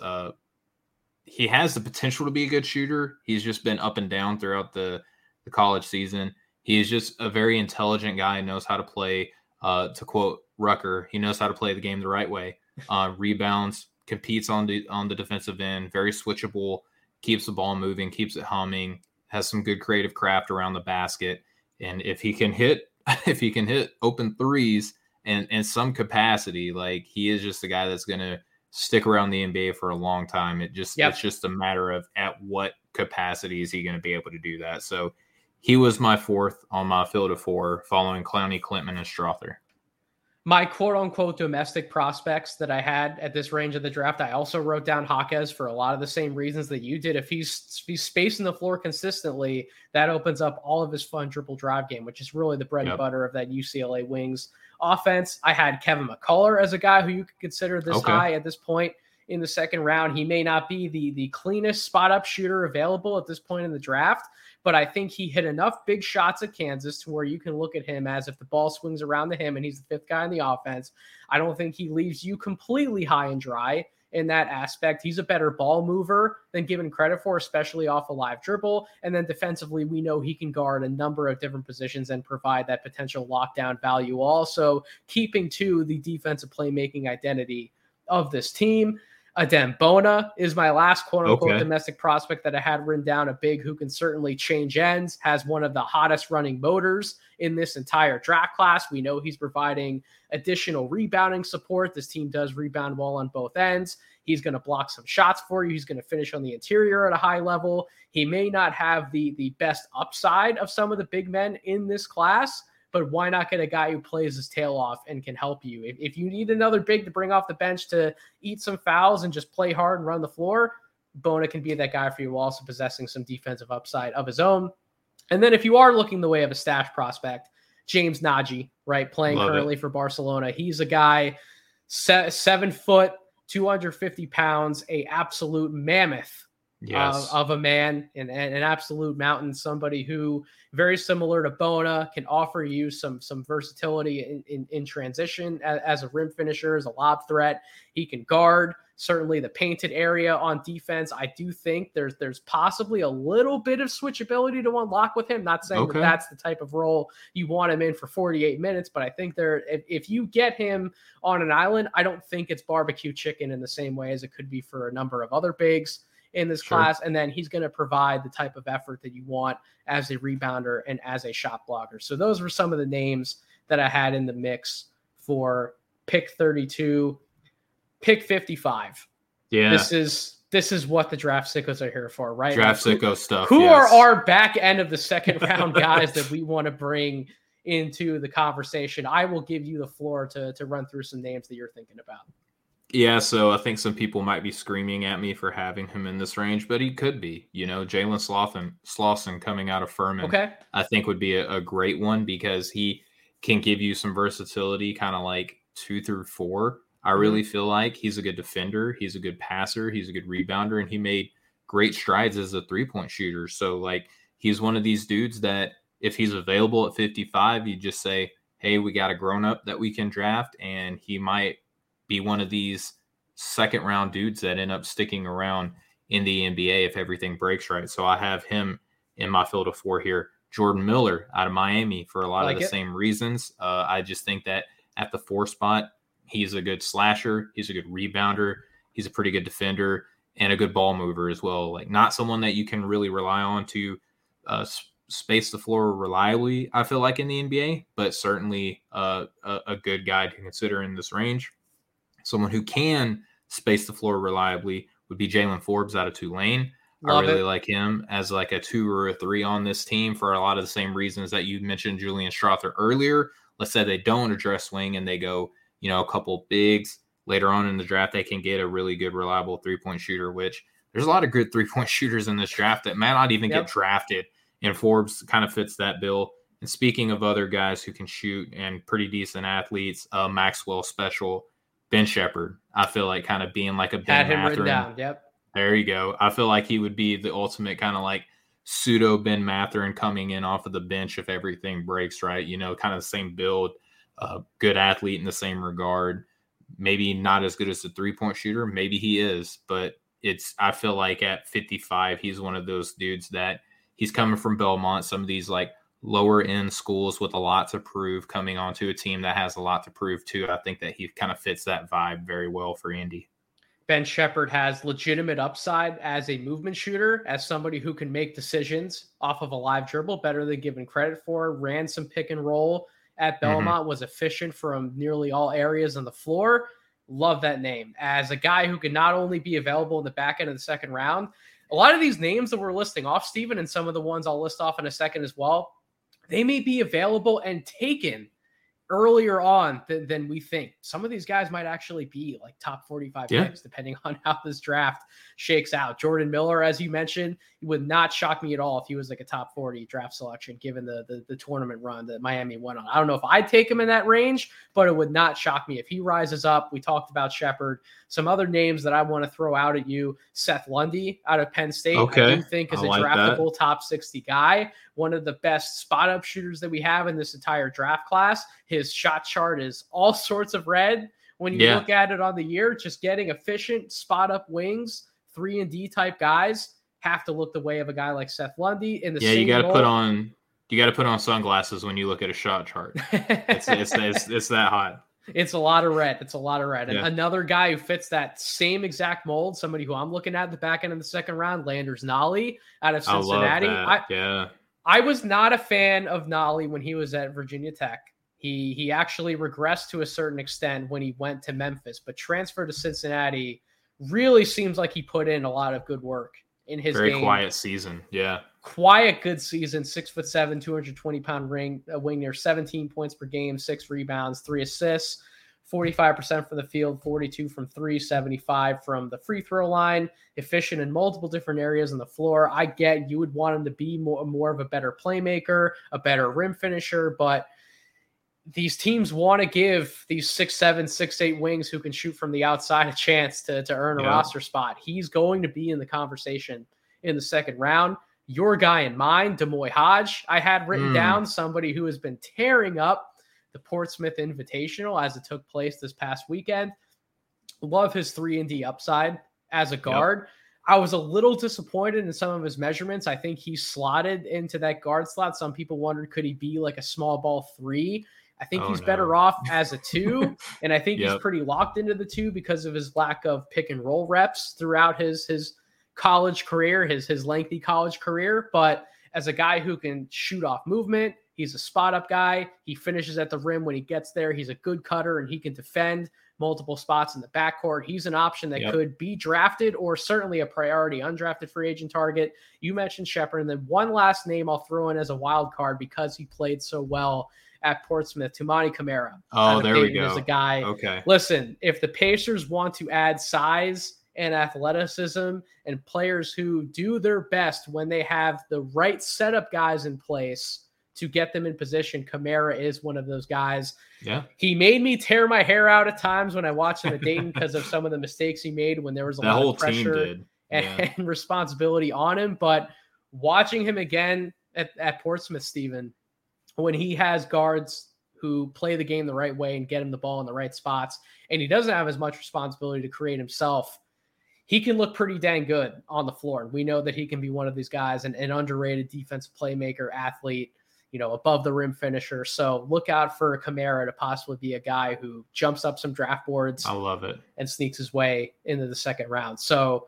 [SPEAKER 3] He has the potential to be a good shooter. He's just been up and down throughout the college season. He is just a very intelligent guy, knows how to play, to quote Rucker, he knows how to play the game the right way. Rebounds, competes on the defensive end, very switchable, keeps the ball moving, keeps it humming, has some good creative craft around the basket. And if he can hit open threes and in some capacity, like, he is just a guy that's going to stick around the NBA for a long time. It's just a matter of at what capacity is he going to be able to do that. So he was my fourth on my field of 4, following Clowney, Klitman, and Strawther. My
[SPEAKER 2] quote-unquote domestic prospects that I had at this range of the draft, I also wrote down Jaquez for a lot of the same reasons that you did. If he's spacing the floor consistently, that opens up all of his fun dribble drive game, which is really the bread and butter of that UCLA Wings offense. I had Kevin McCullough as a guy who you could consider this high at this point in the second round. He may not be the cleanest spot-up shooter available at this point in the draft, but I think he hit enough big shots at Kansas to where you can look at him as, if the ball swings around to him and he's the fifth guy in the offense, I don't think he leaves you completely high and dry in that aspect. He's a better ball mover than given credit for, especially off a live dribble. And then defensively, we know he can guard a number of different positions and provide that potential lockdown value, also keeping to the defensive playmaking identity of this team. Adem Bona is my last quote-unquote domestic prospect that I had written down, a big who can certainly change ends, has one of the hottest running motors in this entire draft class. We know he's providing additional rebounding support. This team does rebound well on both ends. He's going to block some shots for you. He's going to finish on the interior at a high level. He may not have the best upside of some of the big men in this class, but why not get a guy who plays his tail off and can help you? If you need another big to bring off the bench to eat some fouls and just play hard and run the floor, Bona can be that guy for you, while also possessing some defensive upside of his own. And then if you are looking the way of a stash prospect, James Nagy, right, playing currently for Barcelona. He's a guy 7 foot, 250 pounds, a absolute mammoth of a man, and an absolute mountain, somebody who, very similar to Bona, can offer you some versatility in transition as a rim finisher, as a lob threat. He can guard certainly the painted area on defense. I do think there's possibly a little bit of switchability to unlock with him. Not saying that that's the type of role you want him in for 48 minutes, but I think if you get him on an island, I don't think it's barbecue chicken in the same way as it could be for a number of other bigs in this class. And then he's going to provide the type of effort that you want as a rebounder and as a shot blocker. So those were some of the names that I had in the mix for pick 32. Pick 55.
[SPEAKER 3] Yeah.
[SPEAKER 2] This is what the draft sickos are here for, right?
[SPEAKER 3] Draft sicko stuff.
[SPEAKER 2] Who
[SPEAKER 3] yes.
[SPEAKER 2] are our back end of the second round guys that we want to bring into the conversation? I will give you the floor to run through some names that you're thinking about.
[SPEAKER 3] Yeah, so I think some people might be screaming at me for having him in this range, but he could be. Jalen Slauson coming out of Furman, I think would be a great one because he can give you some versatility, kind of like 2 through 4. I really feel like he's a good defender. He's a good passer. He's a good rebounder, and he made great strides as a three-point shooter. So, like, he's one of these dudes that if he's available at 55, you just say, hey, we got a grown-up that we can draft, and he might be one of these second-round dudes that end up sticking around in the NBA if everything breaks right. So I have him in my field of 4 here. Jordan Miller out of Miami for a lot of the same reasons. I just think that at the 4 spot, he's a good slasher. He's a good rebounder. He's a pretty good defender and a good ball mover as well. Like, not someone that you can really rely on to space the floor reliably, I feel like, in the NBA, but certainly a good guy to consider in this range. Someone who can space the floor reliably would be Jalen Forbes out of Tulane. I really like him as like a 2 or a 3 on this team for a lot of the same reasons that you mentioned Julian Strawther earlier. Let's say they don't address wing and they go, a couple bigs. Later on in the draft, they can get a really good, reliable 3-point shooter, which there's a lot of good 3-point shooters in this draft that might not even get drafted. And Forbes kind of fits that bill. And speaking of other guys who can shoot and pretty decent athletes, Maxwell special, Ben Shepherd, I feel like kind of being like a Ben
[SPEAKER 2] Had him
[SPEAKER 3] Mathurin.
[SPEAKER 2] written down. Yep.
[SPEAKER 3] There you go. I feel like he would be the ultimate kind of like pseudo Ben Mathurin coming in off of the bench if everything breaks right. Kind of the same build, good athlete in the same regard. Maybe not as good as the 3-point shooter. Maybe he is, but I feel like at 55, he's one of those dudes that he's coming from Belmont, some of these like lower end schools with a lot to prove, coming onto a team that has a lot to prove too. I think that he kind of fits that vibe very well for Indy.
[SPEAKER 2] Ben Shepherd has legitimate upside as a movement shooter, as somebody who can make decisions off of a live dribble better than given credit for. Ran some pick and roll at Belmont, was efficient from nearly all areas on the floor. Love that name. As a guy who can not only be available in the back end of the second round, a lot of these names that we're listing off, Steven, and some of the ones I'll list off in a second as well, they may be available and taken earlier on than we think. Some of these guys might actually be like top 45 picks, depending on how this draft shakes out. Jordan Miller, as you mentioned, it would not shock me at all if he was like a top 40 draft selection, given the tournament run that Miami went on. I don't know if I'd take him in that range, but it would not shock me if he rises up. We talked about Shepherd. Some other names that I want to throw out at you: Seth Lundy out of Penn State. I do think is a draftable top 60 guy. One of the best spot-up shooters that we have in this entire draft class. His shot chart is all sorts of red when you look at it on the year. Just getting efficient spot-up wings, 3-and-D type guys have to look the way of a guy like Seth Lundy. In the same
[SPEAKER 3] you got to
[SPEAKER 2] role.
[SPEAKER 3] put on sunglasses when you look at a shot chart. It's that hot.
[SPEAKER 2] It's a lot of red. And
[SPEAKER 3] Yeah.
[SPEAKER 2] another guy who fits that same exact mold, somebody who I'm looking at the back end of the second round, Landers Nolly out of Cincinnati.
[SPEAKER 3] I love that.
[SPEAKER 2] I was not a fan of Nolly when he was at Virginia Tech. He actually regressed to a certain extent when he went to Memphis, but transfer to Cincinnati really seems like he put in a lot of good work in his
[SPEAKER 3] Very
[SPEAKER 2] game.
[SPEAKER 3] quiet season. Yeah.
[SPEAKER 2] Quiet, good season. 6'7", 220-pound wing near 17 points per game, 6 rebounds, 3 assists, 45% from the field, 42 from 3, 75 from the free throw line. Efficient in multiple different areas on the floor. I get you would want him to be more of a better playmaker, a better rim finisher, but these teams want to give these 6'7", 6'8" wings who can shoot from the outside a chance to earn a roster spot. He's going to be in the conversation in the second round. Your guy in mind, Demoy Hodge, I had written down, somebody who has been tearing up the Portsmouth Invitational as it took place this past weekend. Love his 3-and-D upside as a guard. I was a little disappointed in some of his measurements. I think he slotted into that guard slot. Some people wondered, could he be like a small ball 3? I think he's better off as a 2, and I think he's pretty locked into the 2 because of his lack of pick and roll reps throughout his college career, his lengthy college career. But as a guy who can shoot off movement, he's a spot up guy. He finishes at the rim when he gets there. He's a good cutter and he can defend multiple spots in the backcourt. He's an option that could be drafted or certainly a priority undrafted free agent target. You mentioned Shepherd, and then one last name I'll throw in as a wild card because he played so well at Portsmouth, Toumani Camara.
[SPEAKER 3] Oh, there we go.
[SPEAKER 2] Is a guy.
[SPEAKER 3] Okay.
[SPEAKER 2] Listen, if the Pacers want to add size and athleticism and players who do their best when they have the right setup guys in place to get them in position, Camara is one of those guys.
[SPEAKER 3] Yeah.
[SPEAKER 2] He made me tear my hair out at times when I watched him at Dayton because of some of the mistakes he made when there was a lot of pressure and responsibility on him. But watching him again at Portsmouth, Stephen, when he has guards who play the game the right way and get him the ball in the right spots, and he doesn't have as much responsibility to create himself, he can look pretty dang good on the floor. We know that he can be one of these guys, an underrated defensive playmaker, athlete, above the rim finisher. So look out for Camara to possibly be a guy who jumps up some draft boards.
[SPEAKER 3] I love it.
[SPEAKER 2] And sneaks his way into the second round. So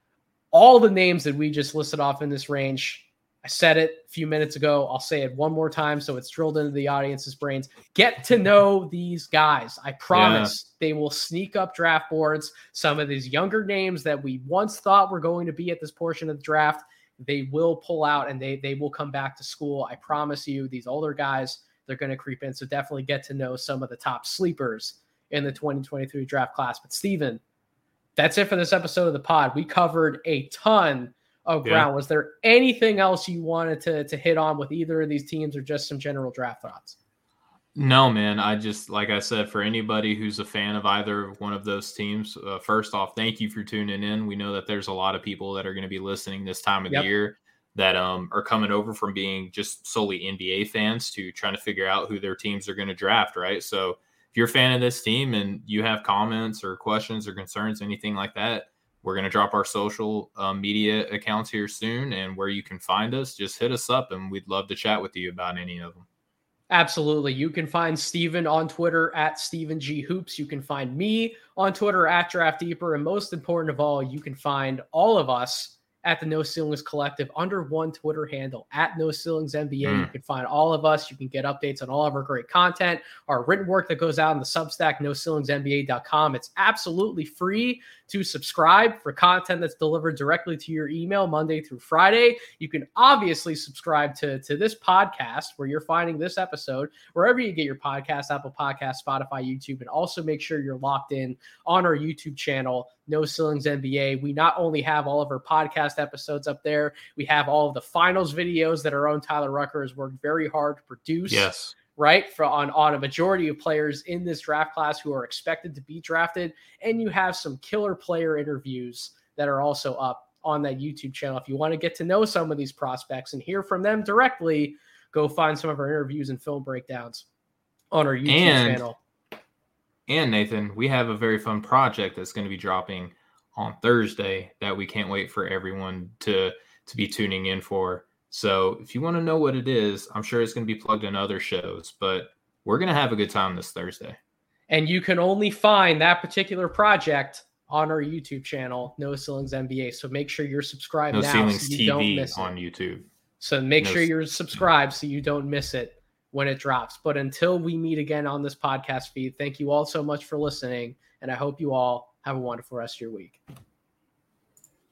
[SPEAKER 2] all the names that we just listed off in this range, I said it a few minutes ago. I'll say it one more time so it's drilled into the audience's brains. Get to know these guys. I promise they will sneak up draft boards. Some of these younger names that we once thought were going to be at this portion of the draft, they will pull out and they will come back to school. I promise you, these older guys, they're going to creep in. So definitely get to know some of the top sleepers in the 2023 draft class. But Stephen, that's it for this episode of the pod. We covered a ton of ground. Was there anything else you wanted to hit on with either of these teams or just some general draft thoughts?
[SPEAKER 3] No, man. I just, like I said, for anybody who's a fan of either one of those teams, first off, thank you for tuning in. We know that there's a lot of people that are going to be listening this time of the year that are coming over from being just solely NBA fans to trying to figure out who their teams are going to draft, right? So if you're a fan of this team and you have comments or questions or concerns, anything like that, we're going to drop our social media accounts here soon, and where you can find us, just hit us up, and we'd love to chat with you about any of them.
[SPEAKER 2] Absolutely. You can find Steven on Twitter at Steven G Hoops. You can find me on Twitter at Draft Deeper. And most important of all, you can find all of us at the No Ceilings Collective under one Twitter handle at No Ceilings NBA. You can find all of us. You can get updates on all of our great content, our written work that goes out in the Substack, NoCeilingsNBA.com. It's absolutely free to subscribe for content that's delivered directly to your email Monday through Friday. You can obviously subscribe to this podcast where you're finding this episode, wherever you get your podcast, Apple Podcasts, Spotify, YouTube, and also make sure you're locked in on our YouTube channel, No Ceilings NBA. We not only have all of our podcast episodes up there, we have all of the finals videos that our own Tyler Rucker has worked very hard to produce.
[SPEAKER 3] Yes.
[SPEAKER 2] Right, on a majority of players in this draft class who are expected to be drafted. And you have some killer player interviews that are also up on that YouTube channel. If you want to get to know some of these prospects and hear from them directly, go find some of our interviews and film breakdowns on our YouTube channel.
[SPEAKER 3] And Nathan, we have a very fun project that's going to be dropping on Thursday that we can't wait for everyone to be tuning in for. So if you want to know what it is, I'm sure it's going to be plugged in other shows, but we're going to have a good time this Thursday.
[SPEAKER 2] And you can only find that particular project on our YouTube channel, No Ceilings NBA. So make sure you're subscribed
[SPEAKER 3] No
[SPEAKER 2] now
[SPEAKER 3] Ceilings
[SPEAKER 2] so you don't
[SPEAKER 3] TV
[SPEAKER 2] miss it.
[SPEAKER 3] on YouTube.
[SPEAKER 2] So make sure you're subscribed so you don't miss it when it drops. But until we meet again on this podcast feed, thank you all so much for listening, and I hope you all have a wonderful rest of your week.